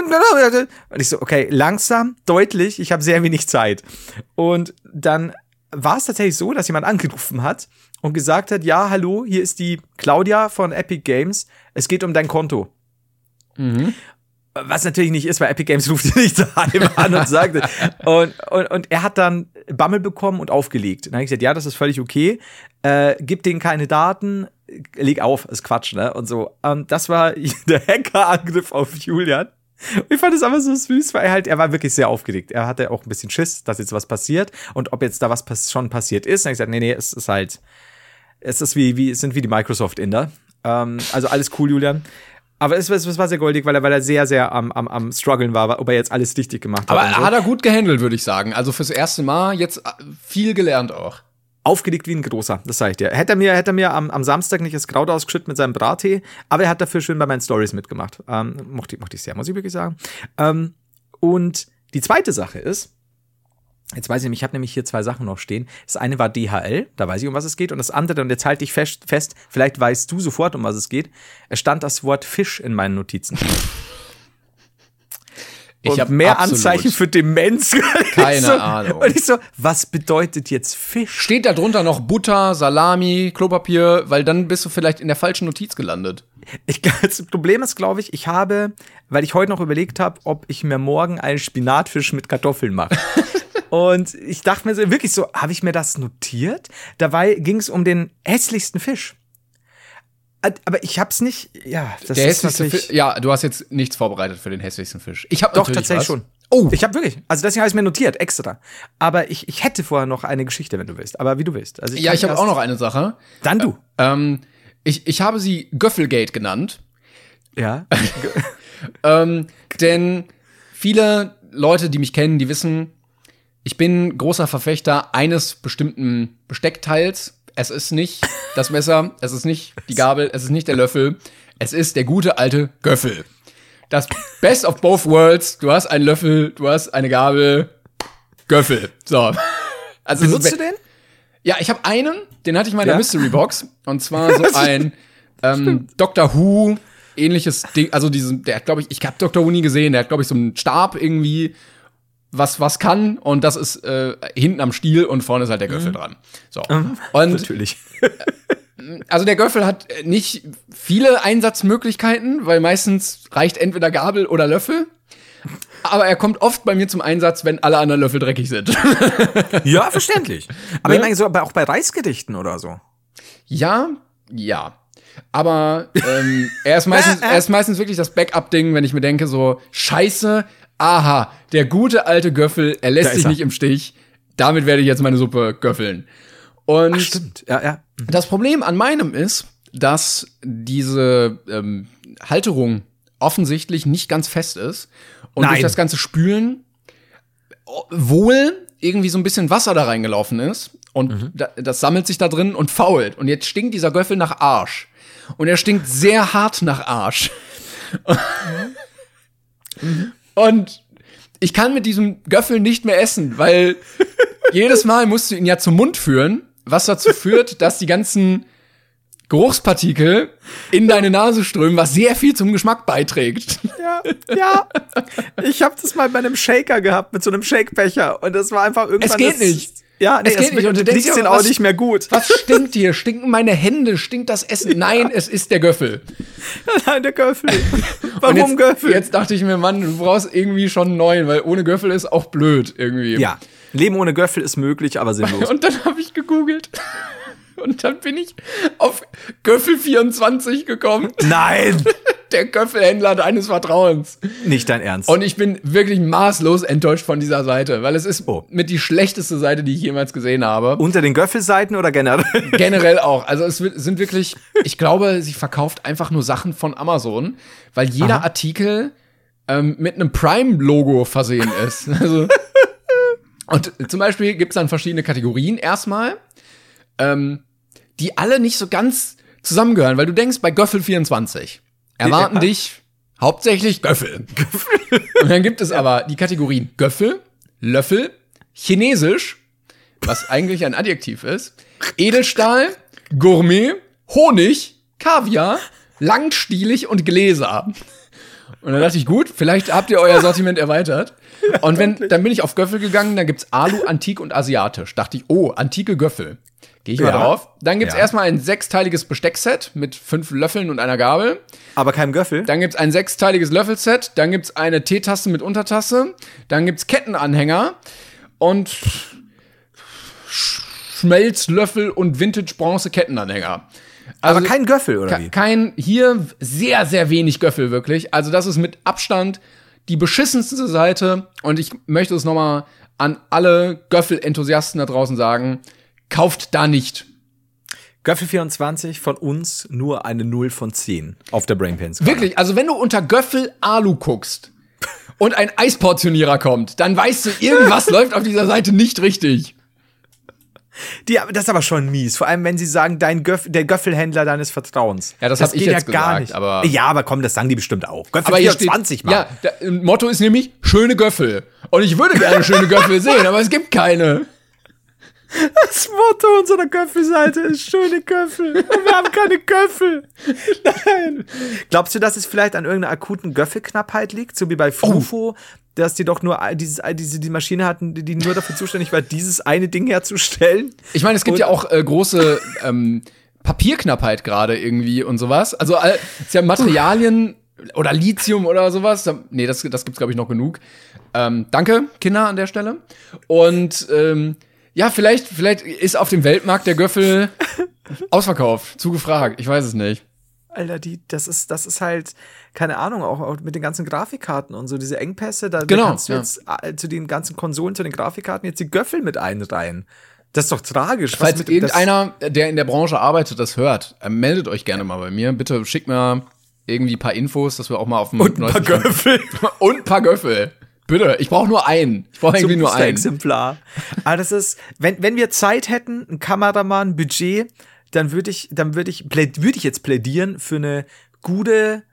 und ich so, okay, langsam, deutlich, ich habe sehr wenig Zeit. Und dann war es tatsächlich so, dass jemand angerufen hat und gesagt hat, ja, hallo, hier ist die Claudia von Epic Games, es geht um dein Konto. Mhm. Was natürlich nicht ist, weil Epic Games ruft sie nicht daheim an und sagt, und, und, und er hat dann Bammel bekommen und aufgelegt. Dann habe ich gesagt, ja, das ist völlig okay, äh, gib denen keine Daten, leg auf, ist Quatsch, ne, und so. Ähm, das war der Hackerangriff auf Julian. Und ich fand es aber so süß, weil er halt, er war wirklich sehr aufgeregt. Er hatte auch ein bisschen Schiss, dass jetzt was passiert und ob jetzt da was pass- schon passiert ist. Dann habe ich gesagt, nee, nee, es ist halt, es ist wie, wie, es sind wie die Microsoft-Inder. Ähm, also alles cool, Julian. Aber es, es, es war sehr goldig, weil er, weil er sehr, sehr am, am, am struggeln war, ob er jetzt alles richtig gemacht hat. Aber und so. hat er gut gehandelt, würde ich sagen. Also fürs erste Mal jetzt viel gelernt auch. Aufgelegt wie ein Großer, das sag ich dir. Hätte er mir, hätte er mir am, am Samstag nicht das Kraut ausgeschüttet mit seinem Brattee, aber er hat dafür schön bei meinen Stories mitgemacht. Ähm, mochte, mochte ich sehr, muss ich wirklich sagen. Ähm, und die zweite Sache ist, jetzt weiß ich nicht, ich habe nämlich hier zwei Sachen noch stehen. Das eine war D H L, da weiß ich, um was es geht. Und das andere, und jetzt halte ich fest, fest, vielleicht weißt du sofort, um was es geht. Es stand das Wort Fisch in meinen Notizen. Ich habe mehr Anzeichen für Demenz. Keine so, Ahnung. Und ich so, was bedeutet jetzt Fisch? Steht da drunter noch Butter, Salami, Klopapier, weil dann bist du vielleicht in der falschen Notiz gelandet. Ich, das Problem ist, glaube ich, ich habe, weil ich heute noch überlegt habe, ob ich mir morgen einen Spinatfisch mit Kartoffeln mache. Und ich dachte mir so, wirklich so, habe ich mir das notiert? Dabei ging es um den hässlichsten Fisch. Aber ich hab's nicht, ja, das der ist hässlichste natürlich... Fisch, ja, du hast jetzt nichts vorbereitet für den hässlichsten Fisch. Ich habe Doch, natürlich tatsächlich was. schon. Oh. Ich habe wirklich, also deswegen habe ich mir notiert, extra. Aber ich, ich hätte vorher noch eine Geschichte, wenn du willst. Aber wie du willst. Also ich ja, ich habe auch noch eine Sache. Dann du. Ähm, ich, ich habe sie Göffelgate genannt. Ja. ähm, denn viele Leute, die mich kennen, die wissen, ich bin großer Verfechter eines bestimmten Besteckteils. Es ist nicht das Messer, es ist nicht die Gabel, es ist nicht der Löffel, es ist der gute alte Göffel. Das Best of both worlds. Du hast einen Löffel, du hast eine Gabel, Göffel. So. Also Benutzt du den? Ja, ich habe einen, den hatte ich mal in der Ja? Mystery Box. Und zwar so ein ähm, Doctor Who ähnliches Ding. Also diesen, der hat, glaube ich, ich habe Doctor Who nie gesehen. Der hat, glaube ich, so einen Stab irgendwie, was was kann. Und das ist äh, hinten am Stiel und vorne ist halt der Göffel mhm. dran. So. Mhm. Und natürlich. Also der Göffel hat nicht viele Einsatzmöglichkeiten, weil meistens reicht entweder Gabel oder Löffel. Aber er kommt oft bei mir zum Einsatz, wenn alle anderen Löffel dreckig sind. Ja, verständlich. Aber ne? Ich meine, so, aber auch bei Reisgerichten oder so. Ja, ja. Aber ähm, er, ist meistens, er ist meistens wirklich das Backup-Ding, wenn ich mir denke, so, scheiße, aha, der gute alte Göffel, er lässt sich nicht im Stich. Damit werde ich jetzt meine Suppe göffeln. Und Ach, stimmt. Ja, ja. Das Problem an meinem ist, dass diese ähm, Halterung offensichtlich nicht ganz fest ist. Und Nein. durch das ganze Spülen wohl irgendwie so ein bisschen Wasser da reingelaufen ist. Und mhm. da, das sammelt sich da drin und fault. Und jetzt stinkt dieser Göffel nach Arsch. Und er stinkt sehr hart nach Arsch. Mhm. Und ich kann mit diesem Göffel nicht mehr essen, weil jedes Mal musst du ihn ja zum Mund führen, was dazu führt, dass die ganzen Geruchspartikel in deine Nase strömen, was sehr viel zum Geschmack beiträgt. Ja, ja. Ich habe das mal bei einem Shaker gehabt, mit so einem Shakebecher. Und das war einfach irgendwann... Es geht nicht. Ja, nee, es geht nicht. Und du denkst dir auch nicht mehr gut. Was stinkt hier? Stinken meine Hände? Stinkt das Essen? Nein, ja. Es ist der Göffel. Nein, der Göffel. Warum jetzt, Göffel? Jetzt dachte ich mir, Mann, du brauchst irgendwie schon einen neuen, weil ohne Göffel ist auch blöd irgendwie. Ja, Leben ohne Göffel ist möglich, aber sinnlos. Und dann habe ich gegoogelt. Und dann bin ich auf Göffel vierundzwanzig gekommen. Nein! Der Göffelhändler deines Vertrauens. Nicht dein Ernst. Und ich bin wirklich maßlos enttäuscht von dieser Seite, weil es ist oh. mit die schlechteste Seite, die ich jemals gesehen habe. Unter den Göffelseiten oder generell? Generell auch. Also es sind wirklich, ich glaube, sie verkauft einfach nur Sachen von Amazon, weil jeder Aha. Artikel ähm, mit einem Prime-Logo versehen ist. Also, und zum Beispiel gibt es dann verschiedene Kategorien erstmal, ähm, die alle nicht so ganz zusammengehören, weil du denkst, bei Göffel vierundzwanzig erwarten ja. dich hauptsächlich Göffel. Göffel. Und dann gibt es aber die Kategorien Göffel, Löffel, Chinesisch, was eigentlich ein Adjektiv ist, Edelstahl, Gourmet, Honig, Kaviar, langstielig und Gläser. Und dann dachte ich, gut, vielleicht habt ihr euer Sortiment erweitert. Und wenn, dann bin ich auf Göffel gegangen, dann gibt's Alu, Antik und Asiatisch. Dachte ich, oh, antike Göffel. Gehe ich Ja. mal drauf. Dann gibt's Ja. erstmal ein sechsteiliges Besteckset mit fünf Löffeln und einer Gabel. Aber kein Göffel. Dann gibt's ein sechsteiliges Löffelset. Dann gibt's eine Teetasse mit Untertasse. Dann gibt's Kettenanhänger und Sch- Schmelzlöffel und Vintage-Bronze-Kettenanhänger. Also aber kein Göffel, oder ke- wie? kein, hier sehr, sehr wenig Göffel wirklich. Also das ist mit Abstand die beschissenste Seite. Und ich möchte es nochmal an alle Göffel-Enthusiasten da draußen sagen, kauft da nicht. Göffel vierundzwanzig von uns nur eine null von zehn auf der Brainpans. Wirklich, also wenn du unter Göffel Alu guckst und ein Eisportionierer kommt, dann weißt du, irgendwas läuft auf dieser Seite nicht richtig. Die, das ist aber schon mies. Vor allem, wenn sie sagen, dein Göff, der Göffelhändler deines Vertrauens. Ja, das hab ich geht jetzt ja gar gesagt, nicht. aber- Ja, aber komm, das sagen die bestimmt auch. Göffel Aber hier steht, vierundzwanzig mal. ja, der Motto ist nämlich schöne Göffel. Und ich würde gerne schöne Göffel sehen, aber es gibt keine. Das Motto unserer Göffelseite ist schöne Göffel. Und wir haben keine Göffel. Nein. Glaubst du, dass es vielleicht an irgendeiner akuten Göffelknappheit liegt? So wie bei Frufo, dass die doch nur dieses, diese die Maschine hatten, die nur dafür zuständig war, dieses eine Ding herzustellen? Ich meine, es gibt Und- ja auch äh, große ähm, Papierknappheit gerade irgendwie und sowas. Also äh, es ist ja Materialien oder Lithium oder sowas. Da- Nee, das, das gibt's, glaube ich, noch genug. Ähm, danke, Kinder, an der Stelle. Und ähm, ja, vielleicht, vielleicht ist auf dem Weltmarkt der Göffel ausverkauft, zugefragt. Ich weiß es nicht. Alter, die, das ist, das ist halt, keine Ahnung, auch, auch mit den ganzen Grafikkarten und so, diese Engpässe, da, Genau, da kannst du ja. jetzt äh, zu den ganzen Konsolen, zu den Grafikkarten jetzt die Göffel mit einreihen. Das ist doch tragisch. Was Falls mit, irgendeiner, der in der Branche arbeitet, das hört, äh, meldet euch gerne mal bei mir. Bitte schickt mir irgendwie ein paar Infos, dass wir auch mal auf dem das, und ein paar neuesten Stand- Göffel. Und ein paar Göffel. Bitte, ich brauche nur einen. Ich brauche irgendwie nur einen. Exemplar. Aber das ist, wenn, wenn wir Zeit hätten, ein Kameramann, Budget, dann würde ich, dann würde ich, pläd, würde ich jetzt plädieren für eine gute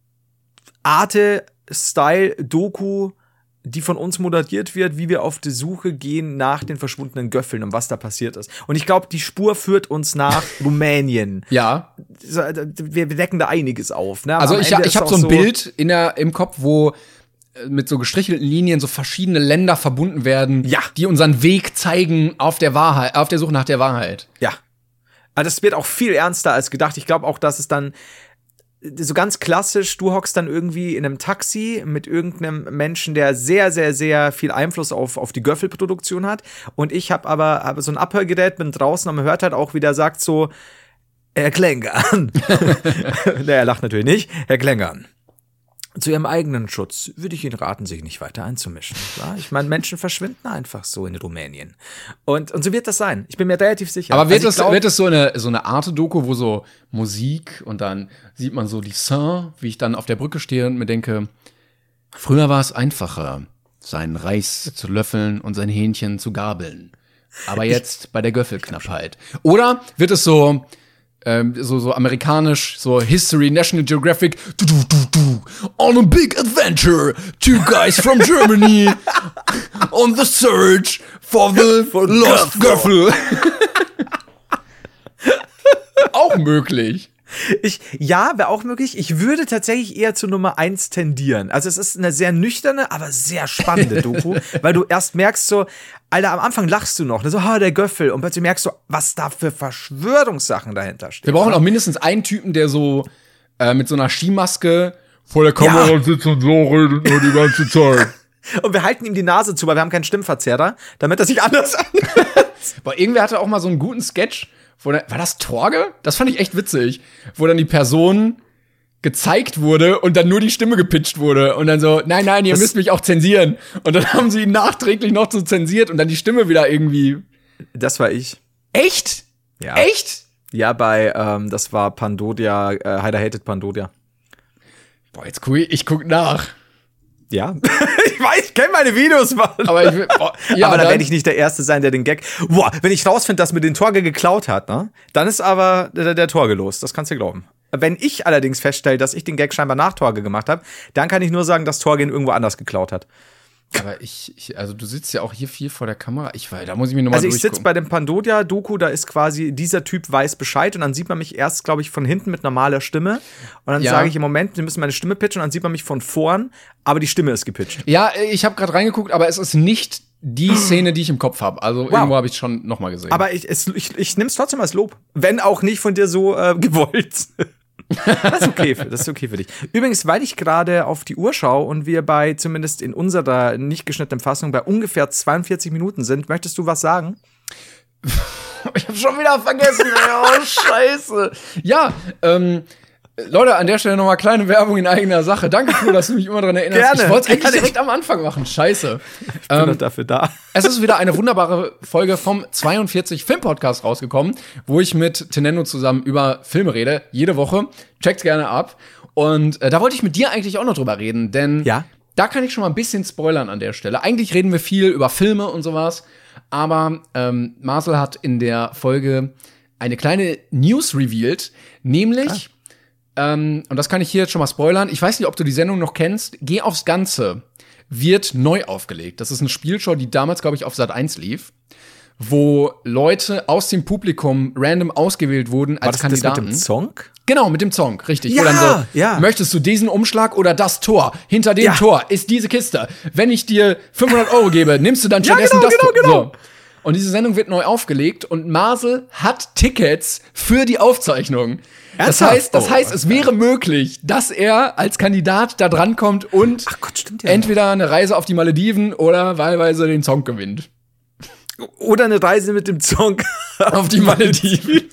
Arte-Style-Doku, die von uns moderiert wird, wie wir auf die Suche gehen nach den verschwundenen Göffeln und was da passiert ist. Und ich glaube, die Spur führt uns nach Rumänien. Ja, So, Wir wir decken da einiges auf. Ne? also Am ich, Ende ich ist habe auch so ein Bild in der, im Kopf, wo äh, mit so gestrichelten Linien so verschiedene Länder verbunden werden, Ja. die unseren Weg zeigen auf der Wahrheit, auf der Suche nach der Wahrheit. Ja. Aber das wird auch viel ernster als gedacht. Ich glaube auch, dass es dann so ganz klassisch, du hockst dann irgendwie in einem Taxi mit irgendeinem Menschen, der sehr, sehr, sehr viel Einfluss auf, auf die Göffelproduktion hat. Und ich habe aber hab so ein Abhörgerät, bin draußen und man hört halt auch, wie der sagt so, Herr Klängern. Nee, er lacht natürlich nicht. Herr Klängern. Zu ihrem eigenen Schutz würde ich Ihnen raten, sich nicht weiter einzumischen. Klar? Ich meine, Menschen verschwinden einfach so in Rumänien. Und, und so wird das sein. Ich bin mir relativ sicher. Aber wird Also ich es glaub- wird es so eine so eine Arte-Doku, wo so Musik und dann sieht man so die Scène, wie ich dann auf der Brücke stehe und mir denke, früher war es einfacher, seinen Reis zu löffeln und sein Hähnchen zu gabeln. Aber jetzt bei der Göffelknappheit. Oder wird es so ähm, so so amerikanisch, so History, National Geographic, du, du, du, du, on a big adventure, two guys from Germany on the search for the lost Göffel. Auch möglich. Ich, ja, wäre auch möglich. Ich würde tatsächlich eher zu Nummer eins tendieren. Also es ist eine sehr nüchterne, aber sehr spannende Doku, weil du erst merkst so, Alter, am Anfang lachst du noch, ne, so, ha, der Göffel, und plötzlich merkst du, was da für Verschwörungssachen dahinter stehen. Wir brauchen auch mindestens einen Typen, der so äh, mit so einer Skimaske vor der Kamera Ja. sitzt und so redet nur die ganze Zeit. Und wir halten ihm die Nase zu, weil wir haben keinen Stimmverzerrer, damit er sich anders anhört. Aber irgendwer hatte auch mal so einen guten Sketch, wo der, war das Torge? Das fand ich echt witzig. Wo dann die Person gezeigt wurde und dann nur die Stimme gepitcht wurde. Und dann so, nein, nein, ihr Das- müsst mich auch zensieren. Und dann haben sie ihn nachträglich noch so zensiert und dann die Stimme wieder irgendwie. Das war ich. Echt? Ja. Echt? Ja, bei, ähm, das war Pandodia, äh, Heider Hated Pandodia. Boah, jetzt guck ich, ich guck nach. Ja. Ich weiß, ich kenne meine Videos, Mann. Aber ich will, boah, ja, aber da dann- werde ich nicht der Erste sein, der den Gag. Boah, wenn ich rausfinde, dass mir den Torge geklaut hat, ne? Dann ist aber der, der Torge los. Das kannst du glauben. Wenn ich allerdings feststelle, dass ich den Gag scheinbar nach Torge gemacht habe, dann kann ich nur sagen, dass Torge ihn irgendwo anders geklaut hat. Aber ich, ich, also du sitzt ja auch hier viel vor der Kamera. Ich weiß, da muss ich mir nochmal Also ich durchgucken. sitze bei dem Pandodia-Doku, da ist quasi, dieser Typ weiß Bescheid und dann sieht man mich erst, glaube ich, von hinten mit normaler Stimme. Und dann Ja. sage ich im Moment, wir müssen meine Stimme pitchen und dann sieht man mich von vorn, aber die Stimme ist gepitcht. Ja, ich habe gerade reingeguckt, aber es ist nicht die Szene, die ich im Kopf habe. Also Wow. irgendwo habe ich schon nochmal gesehen. Aber ich, es, ich, ich nehme es trotzdem als Lob. Wenn auch nicht von dir so äh, gewollt. Das ist okay, für, das ist okay für dich. Übrigens, weil ich gerade auf die Uhr schaue und wir bei, zumindest in unserer nicht geschnittenen Fassung, bei ungefähr zweiundvierzig Minuten sind, möchtest du was sagen? Ich habe schon wieder vergessen, ey, oh Scheiße. Ja, ähm, Leute, an der Stelle nochmal kleine Werbung in eigener Sache. Danke, Flo, dass du mich immer daran erinnerst. Gerne, ich wollte es eigentlich gerne. direkt am Anfang machen. Scheiße. Ich bin ähm, dafür da. Es ist wieder eine wunderbare Folge vom zweiundvierzig Film Podcast rausgekommen, wo ich mit Tenendo zusammen über Filme rede. Jede Woche. Checkt's gerne ab. Und äh, da wollte ich mit dir eigentlich auch noch drüber reden, denn Ja? da kann ich schon mal ein bisschen spoilern an der Stelle. Eigentlich reden wir viel über Filme und sowas, aber ähm, Marcel hat in der Folge eine kleine News revealed, nämlich, ah. ähm, und das kann ich hier jetzt schon mal spoilern, ich weiß nicht, ob du die Sendung noch kennst, Geh aufs Ganze wird neu aufgelegt. Das ist eine Spielshow, die damals, glaube ich, auf Sat eins lief, wo Leute aus dem Publikum random ausgewählt wurden als War das Kandidaten. Das mit dem Song? Genau, mit dem Song, richtig. Ja, Wo dann so, ja. möchtest du diesen Umschlag oder das Tor? Hinter dem Ja. Tor ist diese Kiste. Wenn ich dir fünfhundert Euro gebe, nimmst du dann Ja, stattdessen genau, das genau, Tor. genau. So. Und diese Sendung wird neu aufgelegt und Marcel hat Tickets für die Aufzeichnung. Das Ernsthaft? heißt, das Oh, heißt, was es wäre möglich, dass er als Kandidat da drankommt und Ach Gott, stimmt ja. entweder eine Reise auf die Malediven oder wahlweise den Song gewinnt. Oder eine Reise mit dem Song Auf die Malediven.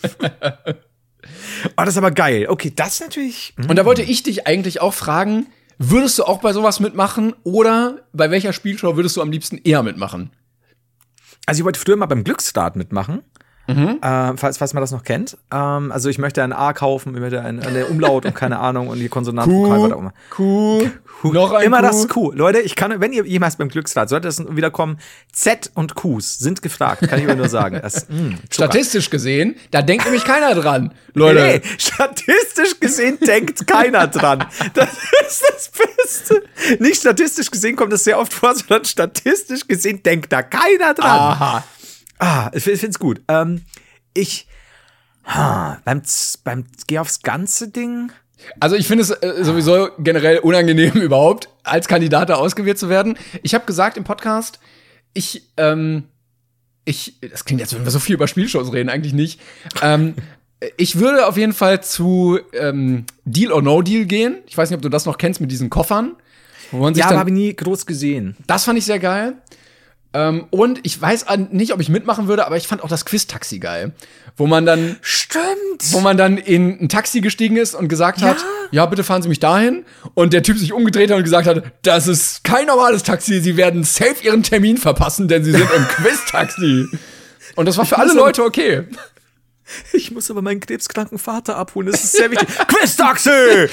Oh, das ist aber geil. Okay, das ist natürlich. Und da wollte ich dich eigentlich auch fragen, würdest du auch bei sowas mitmachen oder bei welcher Spielshow würdest du am liebsten eher mitmachen? Also ich wollte früher mal beim Glücksstart mitmachen. Mhm. Äh, falls, falls man das noch kennt. Ähm, also ich möchte ein A kaufen, ich möchte ein, eine Umlaut und keine Ahnung und die Konsonanten. was auch immer. Kuh, Kuh, noch ein Immer Kuh. das Q. Leute, ich kann, wenn ihr jemals beim Glücksstart, sollte es wieder kommen, Z und Qs sind gefragt, kann ich mir nur sagen. Das, mh, Statistisch gesehen, da denkt nämlich keiner dran, Leute. Nee, statistisch gesehen denkt keiner dran. Das ist das Beste. Nicht statistisch gesehen kommt das sehr oft vor, sondern statistisch gesehen denkt da keiner dran. Aha. Ah, ich find's gut. Ähm, ich, ha, beim, Z- beim Geh aufs ganze Ding. Also ich finde es äh, sowieso generell unangenehm überhaupt, als Kandidat da ausgewählt zu werden. Ich habe gesagt im Podcast, ich, ähm, ich, das klingt jetzt, wenn wir so viel über Spielshows reden, eigentlich nicht. Ähm, ich würde auf jeden Fall zu ähm, Deal or No Deal gehen. Ich weiß nicht, ob du das noch kennst mit diesen Koffern. Wo man sich Ja, aber dann, habe ich nie groß gesehen. das fand ich sehr geil. Ähm, und ich weiß an- nicht, ob ich mitmachen würde, aber ich fand auch das Quiz-Taxi geil. Wo man dann, Stimmt. wo man dann in ein Taxi gestiegen ist und gesagt Ja. hat, ja, bitte fahren Sie mich dahin. Und der Typ sich umgedreht hat und gesagt hat, das ist kein normales Taxi, Sie werden safe Ihren Termin verpassen, denn Sie sind im Quiz-Taxi. Und das war für alle Leute okay. Ich muss aber meinen krebskranken Vater abholen, das ist sehr wichtig. Quiz-Taxi!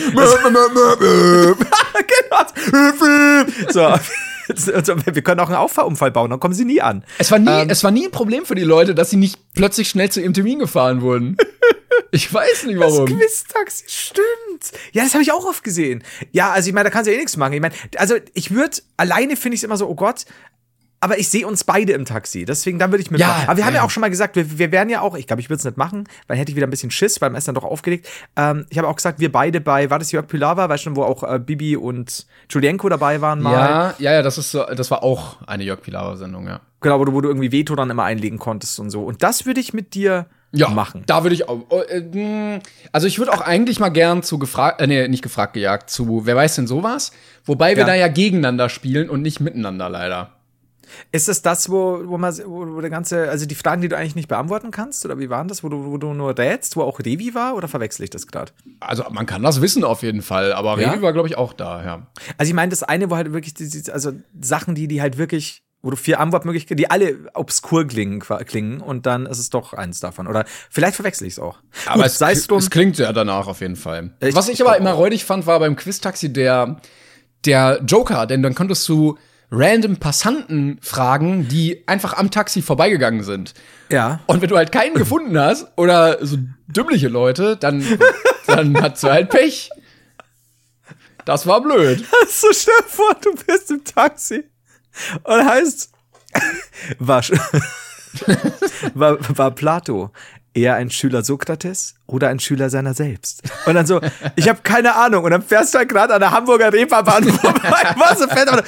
Genau. So. Also, wir können auch einen Auffahrunfall bauen, dann kommen sie nie an. Es war nie, Ähm. es war nie ein Problem für die Leute, dass sie nicht plötzlich schnell zu ihrem Termin gefahren wurden. Ich weiß nicht warum. Das Quiz-Taxi, stimmt. Ja, das habe ich auch oft gesehen. Ja, also ich meine, da kannst du ja eh nichts machen. Ich meine, also ich würde, alleine finde ich es immer so, oh Gott, aber ich sehe uns beide im Taxi. Deswegen, dann würde ich mitmachen. Ja, aber wir haben ja. ja auch schon mal gesagt, wir, wir wären ja auch, ich glaube, ich würde es nicht machen, weil hätte ich wieder ein bisschen Schiss, weil man ist dann doch aufgelegt. Ähm, ich habe auch gesagt, wir beide bei, war das Jörg Pilawa, weißt du, wo auch äh, Bibi und Julienko dabei waren mal. Ja, ja, ja, das ist so, das war auch eine Jörg Pilawa-Sendung, ja. Genau, wo du, wo du irgendwie Veto dann immer einlegen konntest und so. Und das würde ich mit dir Ja, machen. Da würde ich auch. oh, äh, mh, Also ich würde auch eigentlich mal gern zu gefragt, äh, nee, nicht gefragt gejagt, zu wer weiß denn sowas? Wobei wir Ja. da ja gegeneinander spielen und nicht miteinander leider. Ist das das, wo, wo man, wo, wo der ganze, also die Fragen, die du eigentlich nicht beantworten kannst? Oder wie waren das, wo du, wo du nur rätst, wo auch Revi war? Oder verwechsel ich das gerade? Also man kann das wissen auf jeden Fall, aber Ja? Revi war, glaube ich, auch da, ja. Also ich meine, das eine, wo halt wirklich, die, die- also Sachen, die, die halt wirklich, wo du vier Antwortmöglichkeiten, die alle obskur klingen, qua- klingen und dann ist es doch eins davon. Oder vielleicht verwechsel ich es auch. Aber Gut, es, sei es drum. es klingt ja danach auf jeden Fall. Ich- Was ich ich aber glaub immer auch. räudig fand, war beim Quiz-Taxi der, der Joker, denn dann konntest du random Passanten fragen, die einfach am Taxi vorbeigegangen sind. Ja. Und wenn du halt keinen gefunden hast oder so dümmliche Leute, dann, dann hast du halt Pech. Das war blöd. So stell dir vor, du bist im Taxi Und heißt, war, war, war Plato eher ein Schüler Sokrates oder ein Schüler seiner selbst? Und dann so, ich habe keine Ahnung. Und dann fährst du halt gerade an der Hamburger Reeperbahn vorbei. Was so fährt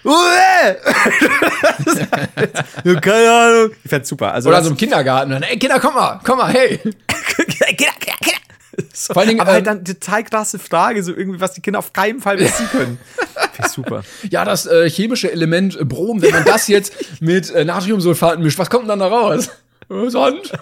und keine Ahnung. Ich fänd's super. Also oder so im Kindergarten. Dann, ey, Kinder, komm mal, komm mal, hey. Kinder, Kinder, Kinder. So, Vor allen Dingen, aber halt ähm, dann total krasse Frage, so irgendwie, was die Kinder auf keinen Fall wissen können. Finde ich super. Ja, das äh, chemische Element äh, Brom, wenn man das jetzt mit äh, Natriumsulfat mischt, was kommt denn dann da raus? Äh, Sand.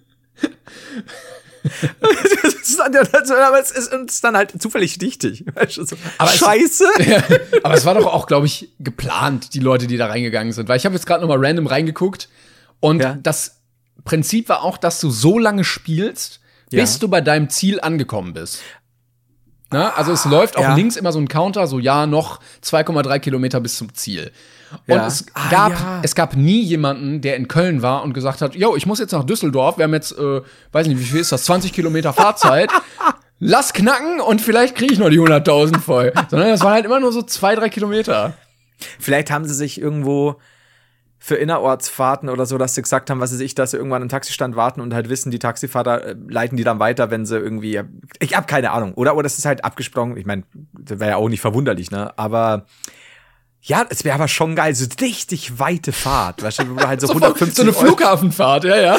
Das ist dann, das, aber es ist uns dann halt zufällig richtig. Weißt du, so, aber Scheiße. Es, ja, aber es war doch auch, glaube ich, geplant, die Leute, die da reingegangen sind. Weil ich habe jetzt gerade noch mal random reingeguckt und Ja. das Prinzip war auch, dass du so lange spielst, Ja. bis du bei deinem Ziel angekommen bist. Na, also es läuft auch Ja. links immer so ein Counter, so ja, noch zwei Komma drei Kilometer bis zum Ziel. Und Ja. es Ah, gab, ja. es gab nie jemanden, der in Köln war und gesagt hat, yo, ich muss jetzt nach Düsseldorf, wir haben jetzt, äh, weiß nicht, wie viel ist das, zwanzig Kilometer Fahrzeit. Lass knacken und vielleicht kriege ich noch die hunderttausend voll. Sondern das waren halt immer nur so zwei, drei Kilometer. Vielleicht haben sie sich irgendwo für Innerortsfahrten oder so, dass sie gesagt haben, was sie sich, dass sie irgendwann im Taxistand warten und halt wissen, die Taxifahrer äh, leiten die dann weiter, wenn sie irgendwie, ich habe keine Ahnung, oder? Oder das ist halt abgesprochen, ich meine, das wäre ja auch nicht verwunderlich, ne? Aber ja, es wäre aber schon geil, so richtig weite Fahrt, weißt du, wo du halt so, So, hundertfünfzig so eine Euro- Flughafenfahrt, ja, ja.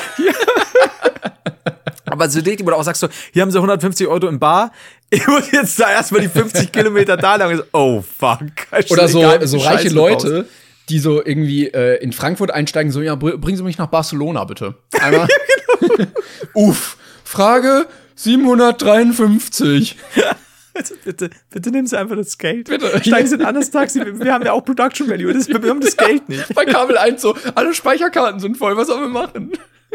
Aber so richtig, wo du auch sagst so, hier haben sie hundertfünfzig Euro im Bar, ich muss jetzt da erstmal die fünfzig Kilometer da lang. Oh, fuck. Oder so, Egal, wie so viel reiche Scheiße du brauchst. Leute, die so irgendwie äh, in Frankfurt einsteigen, so, ja, br- bringen Sie mich nach Barcelona, bitte. Einmal. Genau. Uff. Frage siebenhundertdreiundfünfzig. Also bitte, bitte nehmen Sie einfach das Geld. Bitte. Steigen Sie in ein anderes Taxi. Wir wir haben ja auch Production Value. Das, wir haben das Geld nicht. Bei Kabel eins so, alle Speicherkarten sind voll, was sollen wir machen?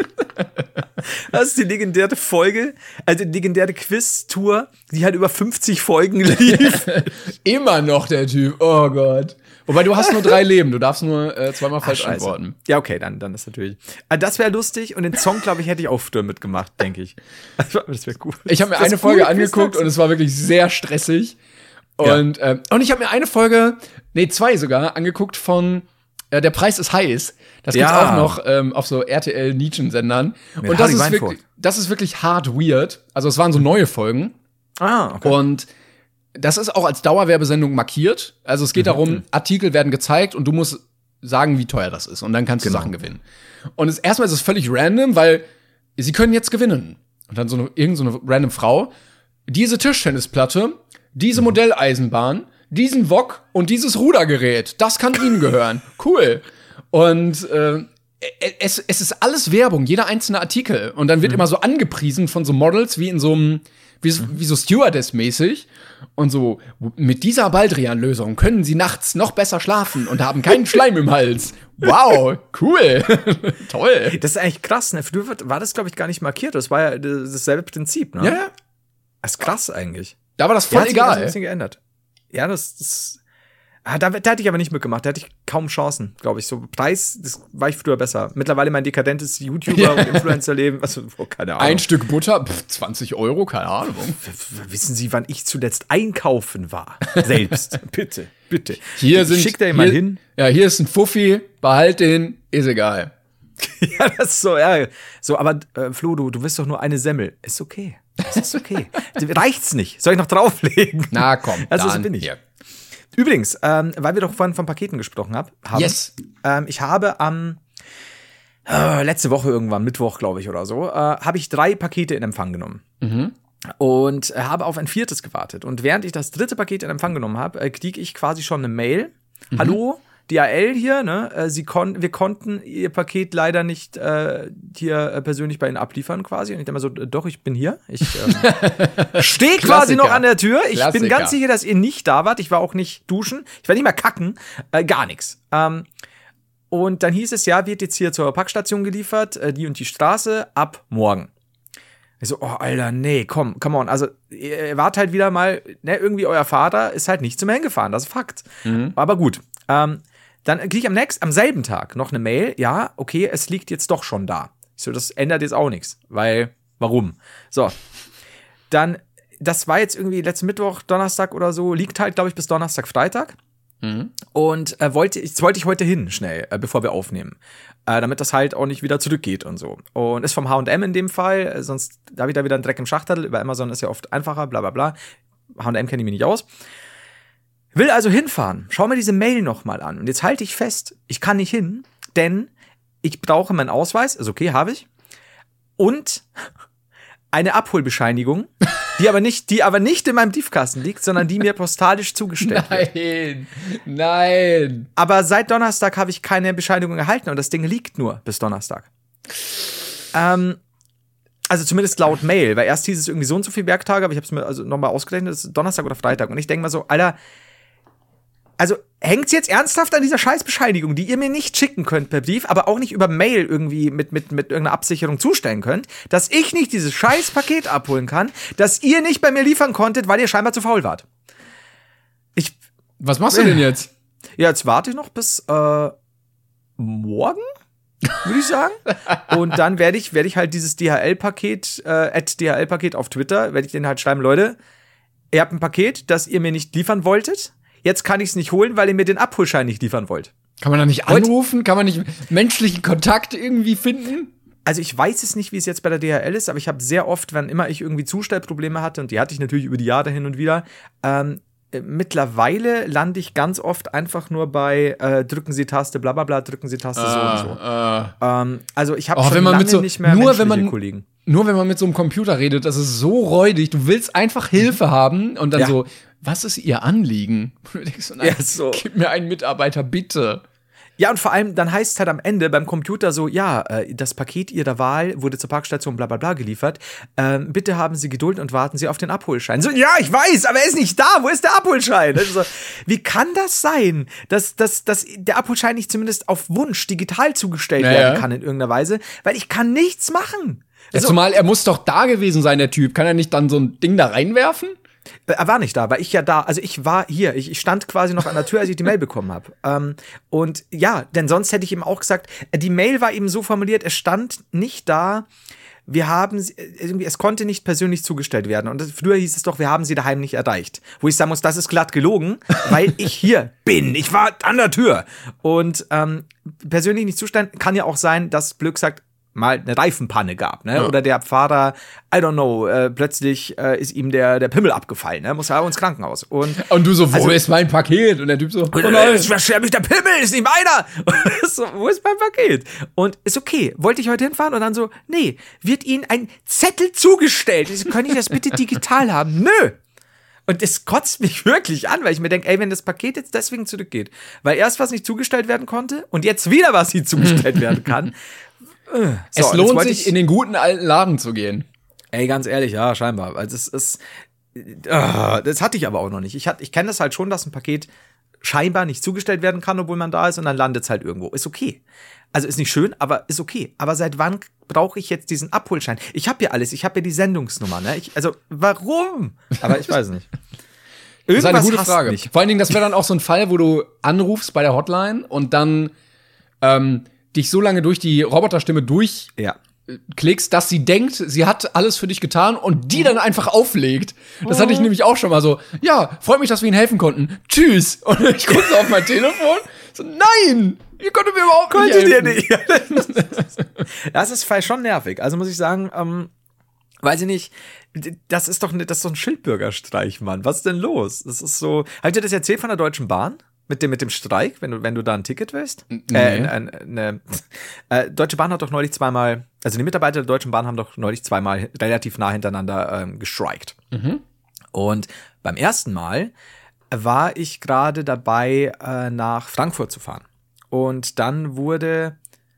Das ist die legendäre Folge, also die legendäre Quiz-Tour, die halt über fünfzig Folgen lief. Immer noch der Typ, oh Gott. Wobei, du hast nur drei Leben, du darfst nur äh, zweimal falsch Scheiße. antworten. Ja, okay, dann, dann ist natürlich. Ah, das wäre lustig und den Song, glaube ich, hätte ich auch früher mitgemacht, denke ich. Also, das wäre cool. Ich habe mir Das eine ist Folge cool, angeguckt und es war wirklich sehr stressig. Und, ja. äh, und ich habe mir eine Folge, nee, zwei sogar, angeguckt von äh, Der Preis ist heiß. Das gibt's Ja. auch noch ähm, auf so R T L-Nietzschen-Sendern. Mit Und das Harry ist, Weinfurt. wirklich, das ist wirklich hart weird. Also es waren so neue Folgen. Ah, okay. Und das ist auch als Dauerwerbesendung markiert. Also es geht darum, Artikel werden gezeigt und du musst sagen, wie teuer das ist. Und dann kannst du Genau. Sachen gewinnen. Und es, erstmal ist es völlig random, weil sie können jetzt gewinnen. Und dann so eine, irgend so eine random Frau. Diese Tischtennisplatte, diese Modelleisenbahn, diesen Wok und dieses Rudergerät, das kann ihnen gehören. Cool. Und äh, es, es ist alles Werbung, jeder einzelne Artikel. Und dann wird immer so angepriesen von so Models wie in so einem, wie, so- wie so Stewardess-mäßig. Und so, mit dieser Baldrian-Lösung können sie nachts noch besser schlafen und haben keinen Schleim im Hals. Wow, cool. Toll. Das ist eigentlich krass, ne? Früher war das, glaube ich, gar nicht markiert. Das war ja dasselbe Prinzip, ne? Ja, ja. Das ist krass eigentlich. Da war das Der voll hat sich also ein egal. bisschen geändert. Ja, das, das ah, da, da hatte ich aber nicht mitgemacht. Da hatte ich kaum Chancen, glaube ich. So Preis, das war ich früher besser. Mittlerweile mein dekadentes YouTuber- und Influencer-Leben. Also, oh, keine Ahnung. Ein Stück Butter, pff, zwanzig Euro, keine Ahnung. W- Wissen Sie, wann ich zuletzt einkaufen war? Selbst. Bitte, bitte. Hier ich sind, schick dir hier, mal hin. Ja, hier ist ein Fuffi, behalt den, ist egal. Ja, das ist so, ja. So, aber äh, Flo, du, du willst doch nur eine Semmel. Ist okay. Das ist okay. Reicht's nicht. Soll ich noch drauflegen? Na komm, Also, so dann bin ich. hier. Übrigens, ähm, weil wir doch vorhin von Paketen gesprochen hab, haben. Yes. Ähm, ich habe am äh, letzte Woche irgendwann, Mittwoch, glaube ich, oder so, äh, habe ich drei Pakete in Empfang genommen. Und äh, habe auf ein viertes gewartet. Und während ich das dritte Paket in Empfang genommen habe, äh, kriege ich quasi schon eine Mail. Hallo, D H L hier, ne? Äh, Sie kon wir konnten Ihr Paket leider nicht äh, hier äh, persönlich bei Ihnen abliefern quasi. Und ich denke mal so, äh, doch, ich bin hier. Ich ähm, stehe quasi noch an der Tür. Ich bin Klassiker. ganz sicher, dass ihr nicht da wart. Ich war auch nicht duschen. Ich war nicht mehr kacken. Äh, gar nichts. Ähm, und dann hieß es, ja, wird jetzt hier zur Packstation geliefert, äh, die und die Straße, ab morgen. Ich so, oh, Alter, nee, komm, come on. Also, ihr wart halt wieder mal, ne, irgendwie euer Vater ist halt nicht zum Hingefahren, das ist Fakt. Aber gut. Ähm, dann kriege ich am nächsten, am selben Tag noch eine Mail, ja, okay, es liegt jetzt doch schon da. Ich so, das ändert jetzt auch nichts, weil, warum? So. Dann, das war jetzt irgendwie letzten Mittwoch, Donnerstag oder so, liegt halt, glaube ich, bis Donnerstag, Freitag. Mhm. Und äh, wollte, jetzt wollte ich heute hin, schnell, äh, bevor wir aufnehmen. Äh, damit das halt auch nicht wieder zurückgeht und so. Und ist vom H und M in dem Fall, äh, sonst da wieder wieder ein Dreck im Schachtel. Über Amazon ist ja oft einfacher, bla bla bla. H und M kenne ich mich nicht aus. Will also hinfahren. Schau mir diese Mail nochmal an. Und jetzt halte ich fest, ich kann nicht hin, denn ich brauche meinen Ausweis, ist okay, habe ich. Und eine Abholbescheinigung, die aber nicht, die aber nicht in meinem Briefkasten liegt, sondern die mir postalisch zugestellt wird. Nein, nein. Aber seit Donnerstag habe ich keine Bescheinigung erhalten und das Ding liegt nur bis Donnerstag. Ähm, also zumindest laut Mail, weil erst hieß es irgendwie so und so viele Werktage, aber ich habe es mir also nochmal ausgerechnet, das ist Donnerstag oder Freitag. Und ich denke mal so, Alter, also hängt's jetzt ernsthaft an dieser Scheißbescheinigung, die ihr mir nicht schicken könnt per Brief, aber auch nicht über Mail irgendwie mit, mit, mit irgendeiner Absicherung zustellen könnt, dass ich nicht dieses Scheißpaket abholen kann, dass ihr nicht bei mir liefern konntet, weil ihr scheinbar zu faul wart. Ich. Was machst du denn jetzt? Ja, jetzt warte ich noch bis äh, morgen, würde ich sagen. Und dann werde ich, werde ich halt dieses D H L-Paket, äh, at D H L-Paket auf Twitter, werde ich denen halt schreiben, Leute, ihr habt ein Paket, das ihr mir nicht liefern wolltet. Jetzt kann ich es nicht holen, weil ihr mir den Abholschein nicht liefern wollt. Kann man da nicht anrufen? Kann man nicht menschlichen Kontakt irgendwie finden? Also ich weiß es nicht, wie es jetzt bei der D H L ist, aber ich habe sehr oft, wenn immer ich irgendwie Zustellprobleme hatte, und die hatte ich natürlich über die Jahre hin und wieder, ähm, mittlerweile lande ich ganz oft einfach nur bei äh, drücken Sie Taste, bla bla bla, drücken Sie Taste ah, so und so. Ah. Ähm, also ich habe oh, schon wenn man lange mit so, nicht mehr nur wenn menschliche man, Kollegen. Nur wenn man mit so einem Computer redet, das ist so räudig. Du willst einfach Hilfe haben und dann ja. so, was ist Ihr Anliegen? Und du denkst so, nein, ja, so. Gib mir einen Mitarbeiter, bitte. Ja, und vor allem, dann heißt es halt am Ende beim Computer so, ja, äh, das Paket Ihrer Wahl wurde zur Parkstation bla bla bla geliefert. Ähm, bitte haben Sie Geduld und warten Sie auf den Abholschein. So, ja, ich weiß, aber er ist nicht da. Wo ist der Abholschein? Also, wie kann das sein, dass, dass, dass der Abholschein nicht zumindest auf Wunsch digital zugestellt naja. werden kann in irgendeiner Weise? Weil ich kann nichts machen. Also, ja, zumal er muss doch da gewesen sein, der Typ. Kann er nicht dann so ein Ding da reinwerfen? Er war nicht da, weil ich ja da, also ich war hier, ich stand quasi noch an der Tür, als ich die Mail bekommen habe. Ähm, und ja, denn sonst hätte ich ihm auch gesagt, die Mail war eben so formuliert, es stand nicht da, wir haben, irgendwie, es konnte nicht persönlich zugestellt werden. Und das, früher hieß es doch, wir haben sie daheim nicht erreicht. Wo ich sagen muss, das ist glatt gelogen, weil ich hier bin. Ich war an der Tür. Und ähm, persönlich nicht zustellen, kann ja auch sein, dass Blöck sagt, mal eine Reifenpanne gab, ne? Ja. Oder der Fahrer, I don't know, äh, plötzlich äh, ist ihm der, der Pimmel abgefallen, ne? Muss er ins Krankenhaus. Und, und du so, wo also, ist mein Paket? Und der Typ so, oh nein, es verschärft mich der Pimmel, ist nicht meiner! Und so, wo ist mein Paket? Und ist okay, wollte ich heute hinfahren? Und dann so, nee, wird Ihnen ein Zettel zugestellt. Ich so, können Sie das bitte digital haben? Nö! Und das kotzt mich wirklich an, weil ich mir denke, ey, wenn das Paket jetzt deswegen zurückgeht, weil erst was nicht zugestellt werden konnte und jetzt wieder was nicht zugestellt werden kann. So, es lohnt sich, in den guten alten Laden zu gehen. Ey, ganz ehrlich, ja, scheinbar. Also es ist, uh, das hatte ich aber auch noch nicht. Ich, ich kenne das halt schon, dass ein Paket scheinbar nicht zugestellt werden kann, obwohl man da ist, und dann landet es halt irgendwo. Ist okay. Also ist nicht schön, aber ist okay. Aber seit wann brauche ich jetzt diesen Abholschein? Ich habe ja alles. Ich habe ja die Sendungsnummer. Ne? Ich, also warum? Aber ich weiß nicht. Irgendwas das ist eine gute Frage. Nicht. Vor allen Dingen, das wäre dann auch so ein Fall, wo du anrufst bei der Hotline und dann ähm, dich so lange durch die Roboterstimme durchklickst, ja. dass sie denkt, sie hat alles für dich getan und die dann einfach auflegt. Das hatte ich nämlich auch schon mal so. Ja, freut mich, dass wir Ihnen helfen konnten. Tschüss. Und ich gucke so auf mein Telefon. So, nein! Ihr konntet mir überhaupt nicht helfen. Konntet ihr nicht. Das ist vielleicht schon nervig. Also muss ich sagen, ähm, weiß ich nicht, das ist doch, ne, das ist doch ein Schildbürgerstreich, Mann. Was ist denn los? Das ist so. Habt ihr das erzählt von der Deutschen Bahn? Mit dem, mit dem Streik, wenn du, wenn du da ein Ticket willst? Nee. Äh, äh, ne, äh, Deutsche Bahn hat doch neulich zweimal, also die Mitarbeiter der Deutschen Bahn haben doch neulich zweimal relativ nah hintereinander ähm, gestreikt. Mhm. Und beim ersten Mal war ich gerade dabei, äh, nach Frankfurt zu fahren. Und dann wurde,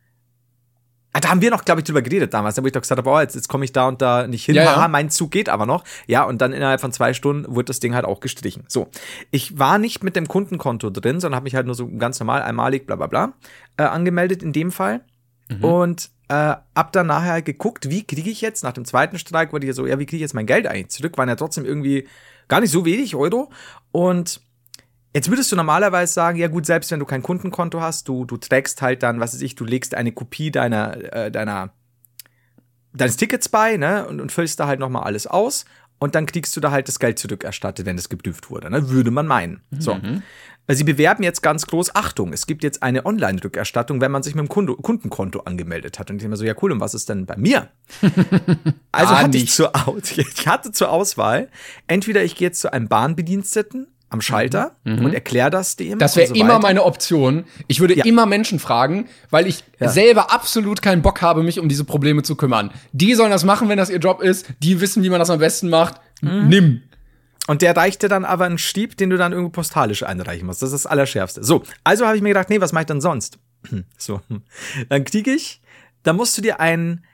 ah, da haben wir noch, glaube ich, drüber geredet damals, wo ich doch gesagt habe, oh, jetzt, jetzt komme ich da und da nicht hin. Ja, Haha, ja. Mein Zug geht aber noch. Ja, und dann innerhalb von zwei Stunden wurde das Ding halt auch gestrichen. So, ich war nicht mit dem Kundenkonto drin, sondern habe mich halt nur so ganz normal, einmalig, bla bla bla, äh, angemeldet in dem Fall. Mhm. Und äh, hab dann nachher geguckt, wie kriege ich jetzt, nach dem zweiten Streik, wurde ich so, ja, wie kriege ich jetzt mein Geld eigentlich zurück? Waren ja trotzdem irgendwie gar nicht so wenig Euro. Und jetzt würdest du normalerweise sagen, ja gut, selbst wenn du kein Kundenkonto hast, du, du trägst halt dann, was weiß ich, du legst eine Kopie deiner, äh, deiner, deines Tickets bei, ne, und, und füllst da halt nochmal alles aus. und dann kriegst du da halt das Geld zurückerstattet, wenn es geprüft wurde. Ne? Würde man meinen. Mhm. So. Sie bewerben jetzt ganz groß, Achtung, es gibt jetzt eine Online-Rückerstattung, wenn man sich mit dem Kunde, Kundenkonto angemeldet hat. Und ich denke mir so, ja cool, und was ist denn bei mir? Also Ah, hatte nicht. ich, zur, Au- ich hatte zur Auswahl, entweder ich gehe jetzt zu einem Bahnbediensteten am Schalter Mhm. und erkläre das dem. Das wäre und so immer weiter. meine Option. Ich würde Ja. immer Menschen fragen, weil ich Ja. selber absolut keinen Bock habe, mich um diese Probleme zu kümmern. Die sollen das machen, wenn das ihr Job ist. Die wissen, wie man das am besten macht. Mhm. Nimm. Und der reicht dir dann aber einen Stieb, den du dann irgendwo postalisch einreichen musst. Das ist das Allerschärfste. So, also habe ich mir gedacht, nee, was mache ich denn sonst? So, dann kriege ich, da musst du dir ein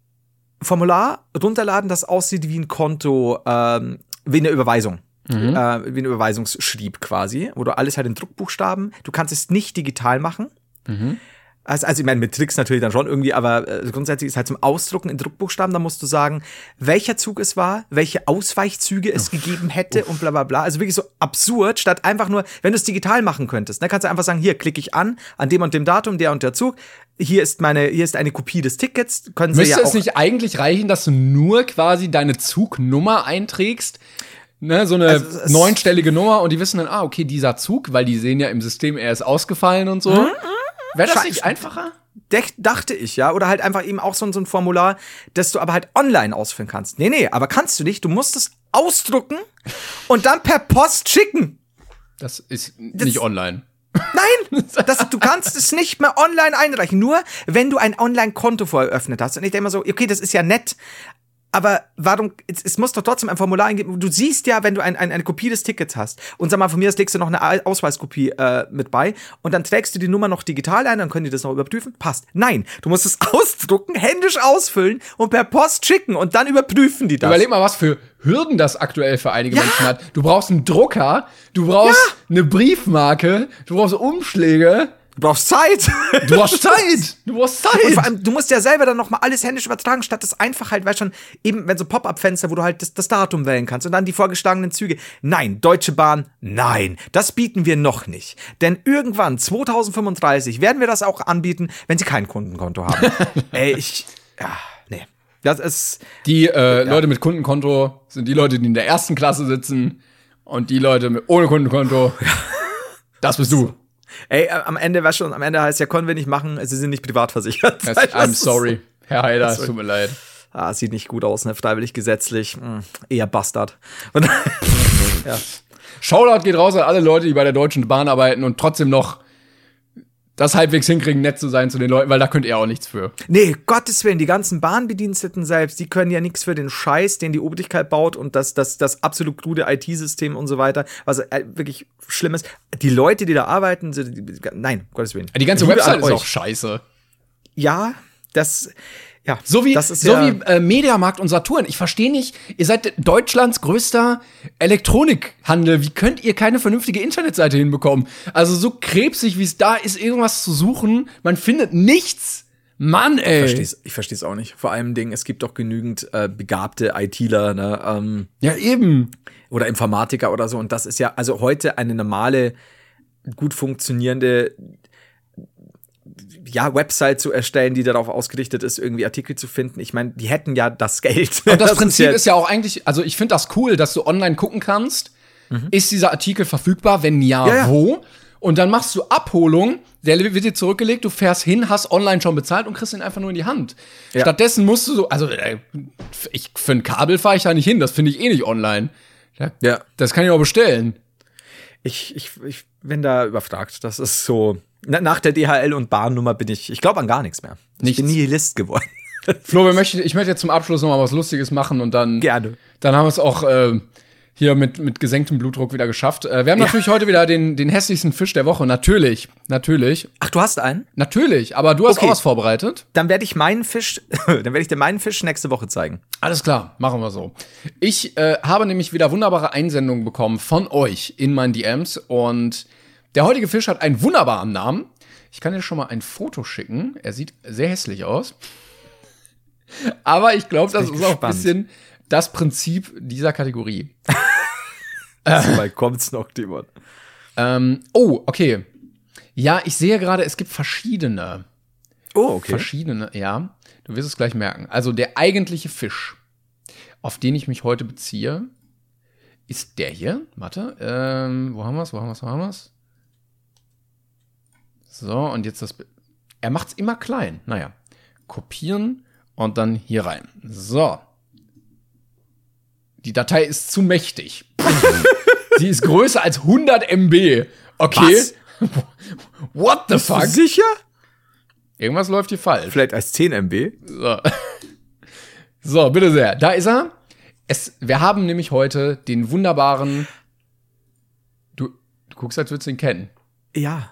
Formular runterladen, das aussieht wie ein Konto, ähm, wie eine Überweisung. Mhm. Äh, wie ein Überweisungsschrieb quasi, wo du alles halt in Druckbuchstaben, du kannst es nicht digital machen. Mhm. Also, also ich meine, mit Tricks natürlich dann schon irgendwie, aber äh, grundsätzlich ist halt zum Ausdrucken in Druckbuchstaben, da musst du sagen, welcher Zug es war, welche Ausweichzüge es gegeben hätte Uff. und bla bla bla. Also wirklich so absurd, statt einfach nur, wenn du es digital machen könntest, dann kannst du einfach sagen, hier klicke ich an, an dem und dem Datum, der und der Zug, hier ist meine, hier ist eine Kopie des Tickets, können sie Müsste ja es auch. nicht eigentlich reichen, dass du nur quasi deine Zugnummer einträgst? Ne, so eine Also es- neunstellige Nummer und die wissen dann, ah, okay, dieser Zug, weil die sehen ja im System, er ist ausgefallen und so. Mhm. Wäre das Scheiße. nicht einfacher? Dech- dachte ich, ja. Oder halt einfach eben auch so, ein- so ein Formular, das du aber halt online ausfüllen kannst. Nee, nee, aber kannst du nicht. Du musst es ausdrucken und dann per Post schicken. Das ist nicht online. Nein, das, du kannst es nicht mehr online einreichen. Nur, wenn du ein Online-Konto vorher eröffnet hast. Und ich denke mal so, okay, das ist ja nett. Aber warum, es, es muss doch trotzdem ein Formular eingeben. Du siehst ja, wenn du ein, ein, eine Kopie des Tickets hast und sag mal, von mir aus legst du noch eine Ausweiskopie äh, mit bei und dann trägst du die Nummer noch digital ein, dann können die das noch überprüfen. Passt. Nein, du musst es ausdrucken, händisch ausfüllen und per Post schicken und dann überprüfen die das. Überleg mal, was für Hürden das aktuell für einige Ja. Menschen hat. Du brauchst einen Drucker, du brauchst eine Briefmarke, du brauchst Umschläge, Du brauchst Zeit. du brauchst Zeit, du brauchst Zeit. Und vor allem, du musst ja selber dann noch mal alles händisch übertragen, statt das einfach halt, weißt schon, eben, wenn so Pop-Up-Fenster, wo du halt das, das Datum wählen kannst und dann die vorgeschlagenen Züge. Nein, Deutsche Bahn, nein, das bieten wir noch nicht. Denn irgendwann, zwanzig fünfunddreißig, werden wir das auch anbieten, wenn sie kein Kundenkonto haben. Ey, ich, ja, nee. Das ist, Die äh, Leute mit Kundenkonto sind die Leute, die in der ersten Klasse sitzen und die Leute mit, ohne Kundenkonto, das bist du. ey, am Ende, weißt schon, am Ende heißt ja, können wir nicht machen, sie sind nicht privat versichert. Das, Das I'm ist- sorry, Herr Heider, es Das- tut mir leid. Ah, sieht nicht gut aus, ne? Freiwillig gesetzlich. Hm, eher Bastard. Und, ja. Shoutout geht raus an alle Leute, die bei der Deutschen Bahn arbeiten und trotzdem noch das halbwegs hinkriegen, nett zu sein zu den Leuten, weil da könnt ihr auch nichts für. Nee, Gottes Willen, die ganzen Bahnbediensteten selbst, die können ja nichts für den Scheiß, den die Obrigkeit baut und das, das, das absolut krude I T-System und so weiter, was äh, wirklich schlimm ist. Die Leute, die da arbeiten, sind, die, nein, Gottes Willen. Die ganze Liebe Website an ist euch. auch scheiße. Ja, das, ja. So wie, das ist so ja, wie äh, Mediamarkt und Saturn. Ich verstehe nicht, ihr seid Deutschlands größter Elektronikhandel. Wie könnt ihr keine vernünftige Internetseite hinbekommen? Also so krebsig, wie es da ist, irgendwas zu suchen, man findet nichts. Mann, ey. Ich versteh's, ich versteh's auch nicht. Vor allem Ding, es gibt doch genügend äh, begabte ITler, ne, ähm, Ja, eben. oder Informatiker oder so. Und das ist ja, also heute eine normale, gut funktionierende ja, Website zu erstellen, die darauf ausgerichtet ist, irgendwie Artikel zu finden. Ich meine, die hätten ja das Geld. Und das, Prinzip ja, ist ja auch eigentlich, also ich finde das cool, dass du online gucken kannst, ist dieser Artikel verfügbar, wenn ja, Ja, ja. wo? Und dann machst du Abholung, der wird dir zurückgelegt, du fährst hin, hast online schon bezahlt und kriegst ihn einfach nur in die Hand. Ja. Stattdessen musst du so, also äh, ich, für ein Kabel fahre ich da nicht hin, das finde ich eh nicht online. Ja, Ja. Das kann ich auch bestellen. Ich, ich, ich bin da überfragt. Das ist so. Na, nach der D H L und Bahnnummer bin ich, ich glaube an gar nichts mehr. Nichts. Ich bin Nihilist geworden. Flo, wir möchten, ich möchte jetzt zum Abschluss noch mal was Lustiges machen und dann, Gerne. dann haben wir es auch äh, hier mit, mit gesenktem Blutdruck wieder geschafft. Äh, wir haben Ja. natürlich heute wieder den, den hässlichsten Fisch der Woche. Natürlich, natürlich, Ach, du hast einen? natürlich. Aber du hast Okay. auch was vorbereitet. Dann werde ich meinen Fisch, dann werde ich dir meinen Fisch nächste Woche zeigen. Alles klar, machen wir so. Ich äh, habe nämlich wieder wunderbare Einsendungen bekommen von euch in meinen D Ms und der heutige Fisch hat einen wunderbaren Namen. Ich kann dir schon mal ein Foto schicken. Er sieht sehr hässlich aus. Aber ich glaube, das bin ist auch ein gespannt. bisschen das Prinzip dieser Kategorie. So weit kommt's noch, Timon. Ähm, oh, okay. Ja, ich sehe gerade, es gibt verschiedene. Oh, okay. Verschiedene, ja. Du wirst es gleich merken. Also der eigentliche Fisch. auf den ich mich heute beziehe, ist der hier. Warte, ähm, wo haben wir's, wo haben wir's, wo haben wir's? So, und jetzt das Bild. Er macht's immer klein. Naja, kopieren und dann hier rein. So. Die Datei ist zu mächtig. Sie ist größer als hundert Megabyte. Okay. Was? What the Bist fuck? du sicher? Irgendwas läuft hier falsch. Vielleicht als zehn Megabyte. So. So, bitte sehr. Da ist er. Es, wir haben nämlich heute den wunderbaren. Du, du guckst, als würdest du ihn kennen. Ja.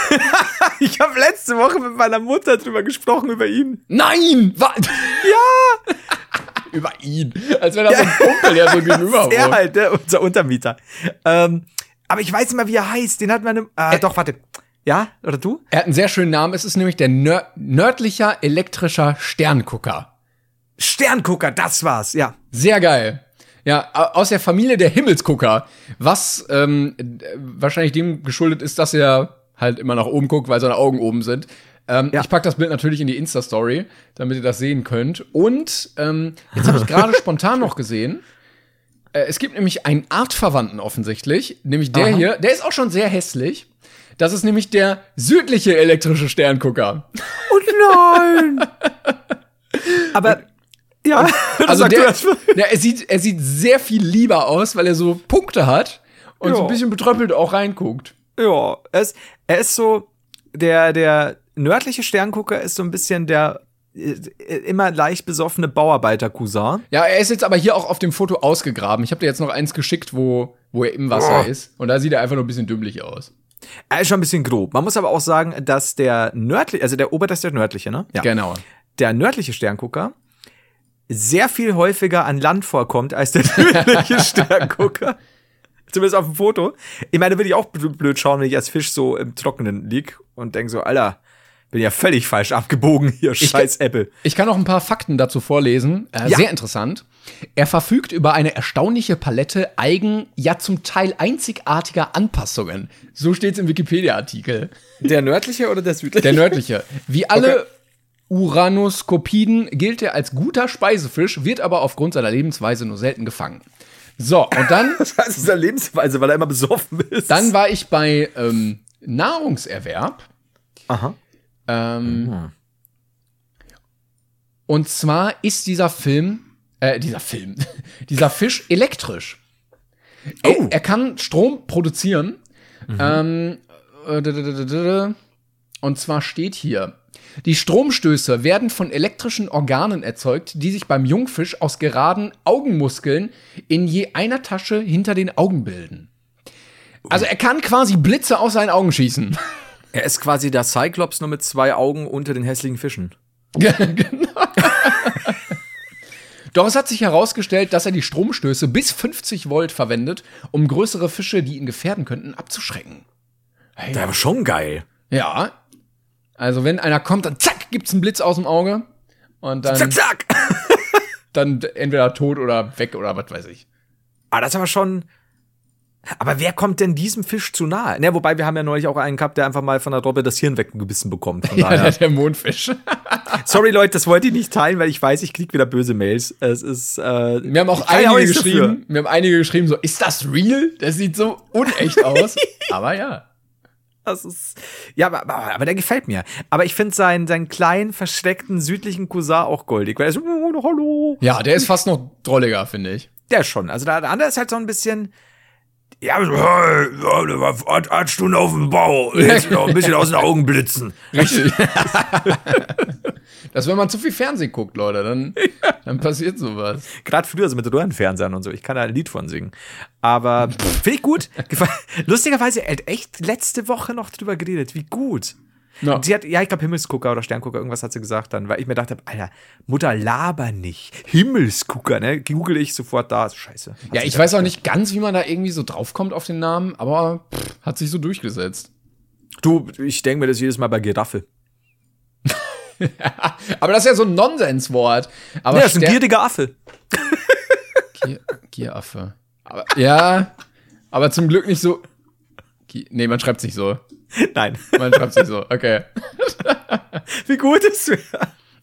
Ich habe letzte Woche mit meiner Mutter drüber gesprochen, über ihn. Nein! Wa- Ja! Über ihn. Als wäre das so ein Kumpel, der so gegenüber Er wohnt. halt, der, unser Untermieter. Ähm, aber ich weiß nicht mehr, wie er heißt. Den hat meine. Äh, doch, warte. Ja? Oder du? Er hat einen sehr schönen Namen. Es ist nämlich der Nör- nördlicher elektrischer Sterngucker. Sterngucker, das war's, ja. Sehr geil. Ja, au- aus der Familie der Himmelsgucker. Was ähm, d- wahrscheinlich dem geschuldet ist, dass er halt immer nach oben guckt, weil seine Augen oben sind. Ähm, Ja. Ich pack das Bild natürlich in die Insta-Story, damit ihr das sehen könnt. Und ähm, jetzt habe ich gerade spontan noch gesehen, äh, es gibt nämlich einen Artverwandten offensichtlich, nämlich der Aha. hier, der ist auch schon sehr hässlich. Das ist nämlich der südliche elektrische Sterngucker. Oh nein! Aber, ja, Also sag der, du das. ja, er sieht, er sieht sehr viel lieber aus, weil er so Punkte hat und so ein Ja. bisschen betröppelt auch reinguckt. Ja, er ist, er ist so, der, der nördliche Sterngucker ist so ein bisschen der äh, immer leicht besoffene Bauarbeiter-Cousin. Ja, er ist jetzt aber hier auch auf dem Foto ausgegraben. Ich habe dir jetzt noch eins geschickt, wo, wo er im Wasser Oh. ist. Und da sieht er einfach nur ein bisschen dümmlich aus. Er ist schon ein bisschen grob. Man muss aber auch sagen, dass der nördliche, also der Ober, das ist der nördliche, ne? Ja. Genau. Der nördliche Sterngucker sehr viel häufiger an Land vorkommt als der südliche Sterngucker. Zumindest auf dem Foto. Ich meine, da würde ich auch bl- blöd schauen, wenn ich als Fisch so im Trockenen lieg und denke so, Alter, bin ja völlig falsch abgebogen hier, scheiß Apple. Ich kann noch ein paar Fakten dazu vorlesen. Äh, Ja. Sehr interessant. Er verfügt über eine erstaunliche Palette eigen, ja zum Teil einzigartiger Anpassungen. So steht's im Wikipedia-Artikel. Der nördliche oder der südliche? Der nördliche. Wie alle Okay. Uranuskopiden gilt er als guter Speisefisch, wird aber aufgrund seiner Lebensweise nur selten gefangen. So, und dann, Das heißt, es ist eine Lebensweise, weil er immer besoffen ist. dann war ich bei ähm, Nahrungserwerb. Aha. Ähm, Und zwar ist dieser Film, äh, dieser Film, dieser Fisch elektrisch. Oh. Er, er kann Strom produzieren. Ähm, äh, d- d- d- d- d- und zwar steht hier: Die Stromstöße werden von elektrischen Organen erzeugt, die sich beim Jungfisch aus geraden Augenmuskeln in je einer Tasche hinter den Augen bilden. Also er kann quasi Blitze aus seinen Augen schießen. Er ist quasi der Cyclops nur mit zwei Augen unter den hässlichen Fischen. Genau. Doch es hat sich herausgestellt, dass er die Stromstöße bis fünfzig Volt verwendet, um größere Fische, die ihn gefährden könnten, abzuschrecken. Hey, Der war schon geil. ja. Also wenn einer kommt, dann zack, gibt's einen Blitz aus dem Auge. Und dann, Zack, zack. dann entweder tot oder weg oder was weiß ich. Ah, das ist aber schon. Aber wer kommt denn diesem Fisch zu nahe? Ne, wobei wir haben ja neulich auch einen gehabt, der einfach mal von der Robbe das Hirn weggebissen bekommt. Von Ja, daher. der, der Mondfisch. Sorry, Leute, das wollte ich nicht teilen, weil ich weiß, ich krieg wieder böse Mails. Es ist. Äh, Wir haben auch ich kann ja einige nichts geschrieben, dafür. wir haben einige geschrieben, so, ist das real? Das sieht so unecht aus. Aber ja. Das ist. Ja, aber, aber, aber der gefällt mir. Aber ich finde seinen, seinen kleinen, versteckten südlichen Cousin auch goldig. Weil er so, oh, hallo. Ja, der ist fast noch drolliger, finde ich. Der schon. Also der, der andere ist halt so ein bisschen. Ja, so, hey, ja, der war acht, acht Stunden auf dem Bau. Jetzt noch ein bisschen aus den Augen blitzen. Richtig. Das, wenn man zu viel Fernsehen guckt, Leute, dann, dann passiert sowas. Gerade früher so mit Röhrenfernsehern und so. Ich kann da ein Lied von singen. Aber finde ich gut. Gefa- Lustigerweise, er hat echt letzte Woche noch drüber geredet. Wie gut. Ja. Und sie hat, ja, ich glaube Himmelsgucker oder Sterngucker, irgendwas hat sie gesagt dann, weil ich mir dachte, Alter, Mutter, laber nicht. Himmelsgucker, ne? Google ich sofort da. Scheiße. Hat Ja, sie ich da- weiß auch nicht ganz, wie man da irgendwie so draufkommt auf den Namen, aber pff, hat sich so durchgesetzt. Du, ich denke mir das jedes Mal bei Giraffe. Aber das ist ja so ein Nonsenswort. Aber Ja, das ist ein Stern- gieriger Affe. Gier, Gieraffe. Aber, ja, aber zum Glück nicht so. Gier, nee, man schreibt es nicht so. Nein. Man schreibt es nicht so. Okay. Wie gut ist es?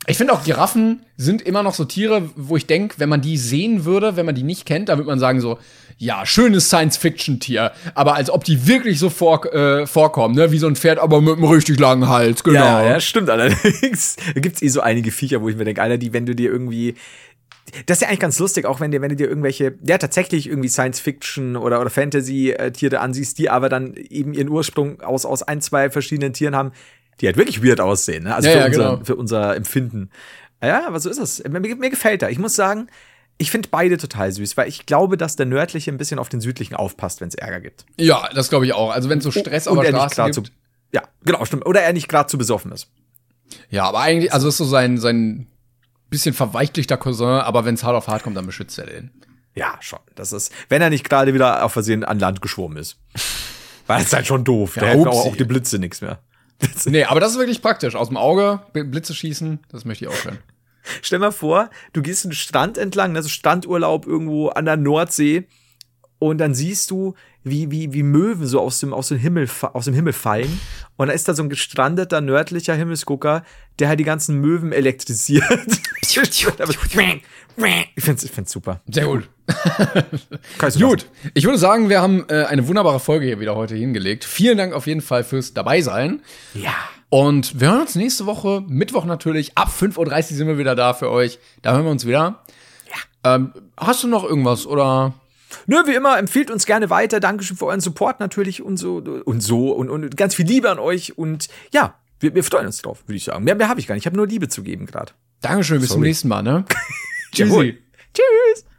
Ich finde auch, Giraffen sind immer noch so Tiere, wo ich denke, wenn man die sehen würde, wenn man die nicht kennt, dann würde man sagen so, ja, schönes Science-Fiction-Tier. Aber als ob die wirklich so vor, äh, vorkommen, ne? Wie so ein Pferd, aber mit einem richtig langen Hals, genau. Ja, ja, stimmt allerdings. Da gibt's eh so einige Viecher, wo ich mir denke, Alter, die, wenn du dir irgendwie das ist ja eigentlich ganz lustig, auch wenn dir, wenn du dir irgendwelche, ja, tatsächlich irgendwie Science-Fiction oder, oder Fantasy-Tiere ansiehst, die aber dann eben ihren Ursprung aus, aus ein, zwei verschiedenen Tieren haben, die halt wirklich weird aussehen, ne? Also ja, für, ja, unser, genau. für unser Empfinden. Ja, aber so ist es. Mir, mir gefällt er. Ich muss sagen, ich finde beide total süß, weil ich glaube, dass der Nördliche ein bisschen auf den Südlichen aufpasst, wenn es Ärger gibt. Ja, das glaube ich auch. Also wenn es so Stress auf der Straße gibt. Zu, ja, genau, stimmt. Oder er nicht gerade zu besoffen ist. Ja, aber eigentlich, also ist so sein, sein bisschen verweichlichter Cousin, aber wenn es hart auf hart kommt, dann beschützt er den. Ja, schon. Das ist, wenn er nicht gerade wieder auf Versehen an Land geschwommen ist. Weil das ist halt schon doof. Ja, da hätten auch, auch die Blitze nichts mehr. Nee, aber das ist wirklich praktisch. Aus dem Auge Blitze schießen, das möchte ich auch können. Stell mal vor, du gehst einen Strand entlang, also Strandurlaub irgendwo an der Nordsee und dann siehst du, wie, wie, wie Möwen so aus dem, aus dem Himmel, aus dem Himmel fallen und da ist da so ein gestrandeter nördlicher Himmelsgucker, der halt die ganzen Möwen elektrisiert. ich find's, ich find's super. Sehr gut. Gut, ich würde sagen, wir haben äh, eine wunderbare Folge hier wieder heute hingelegt. Vielen Dank auf jeden Fall fürs Dabeisein. Ja. Und wir hören uns nächste Woche, Mittwoch natürlich, ab fünf Uhr dreißig sind wir wieder da für euch. Da hören wir uns wieder. Ja. Ähm, hast du noch irgendwas, oder? Nö, wie immer, empfiehlt uns gerne weiter. Dankeschön für euren Support natürlich und so und so und, und ganz viel Liebe an euch. Und ja, wir, wir freuen uns drauf, würde ich sagen. Mehr, mehr habe ich gar nicht. Ich habe nur Liebe zu geben gerade. Dankeschön, bis Sorry. zum nächsten Mal, ne? Tschüssi. Tschüss.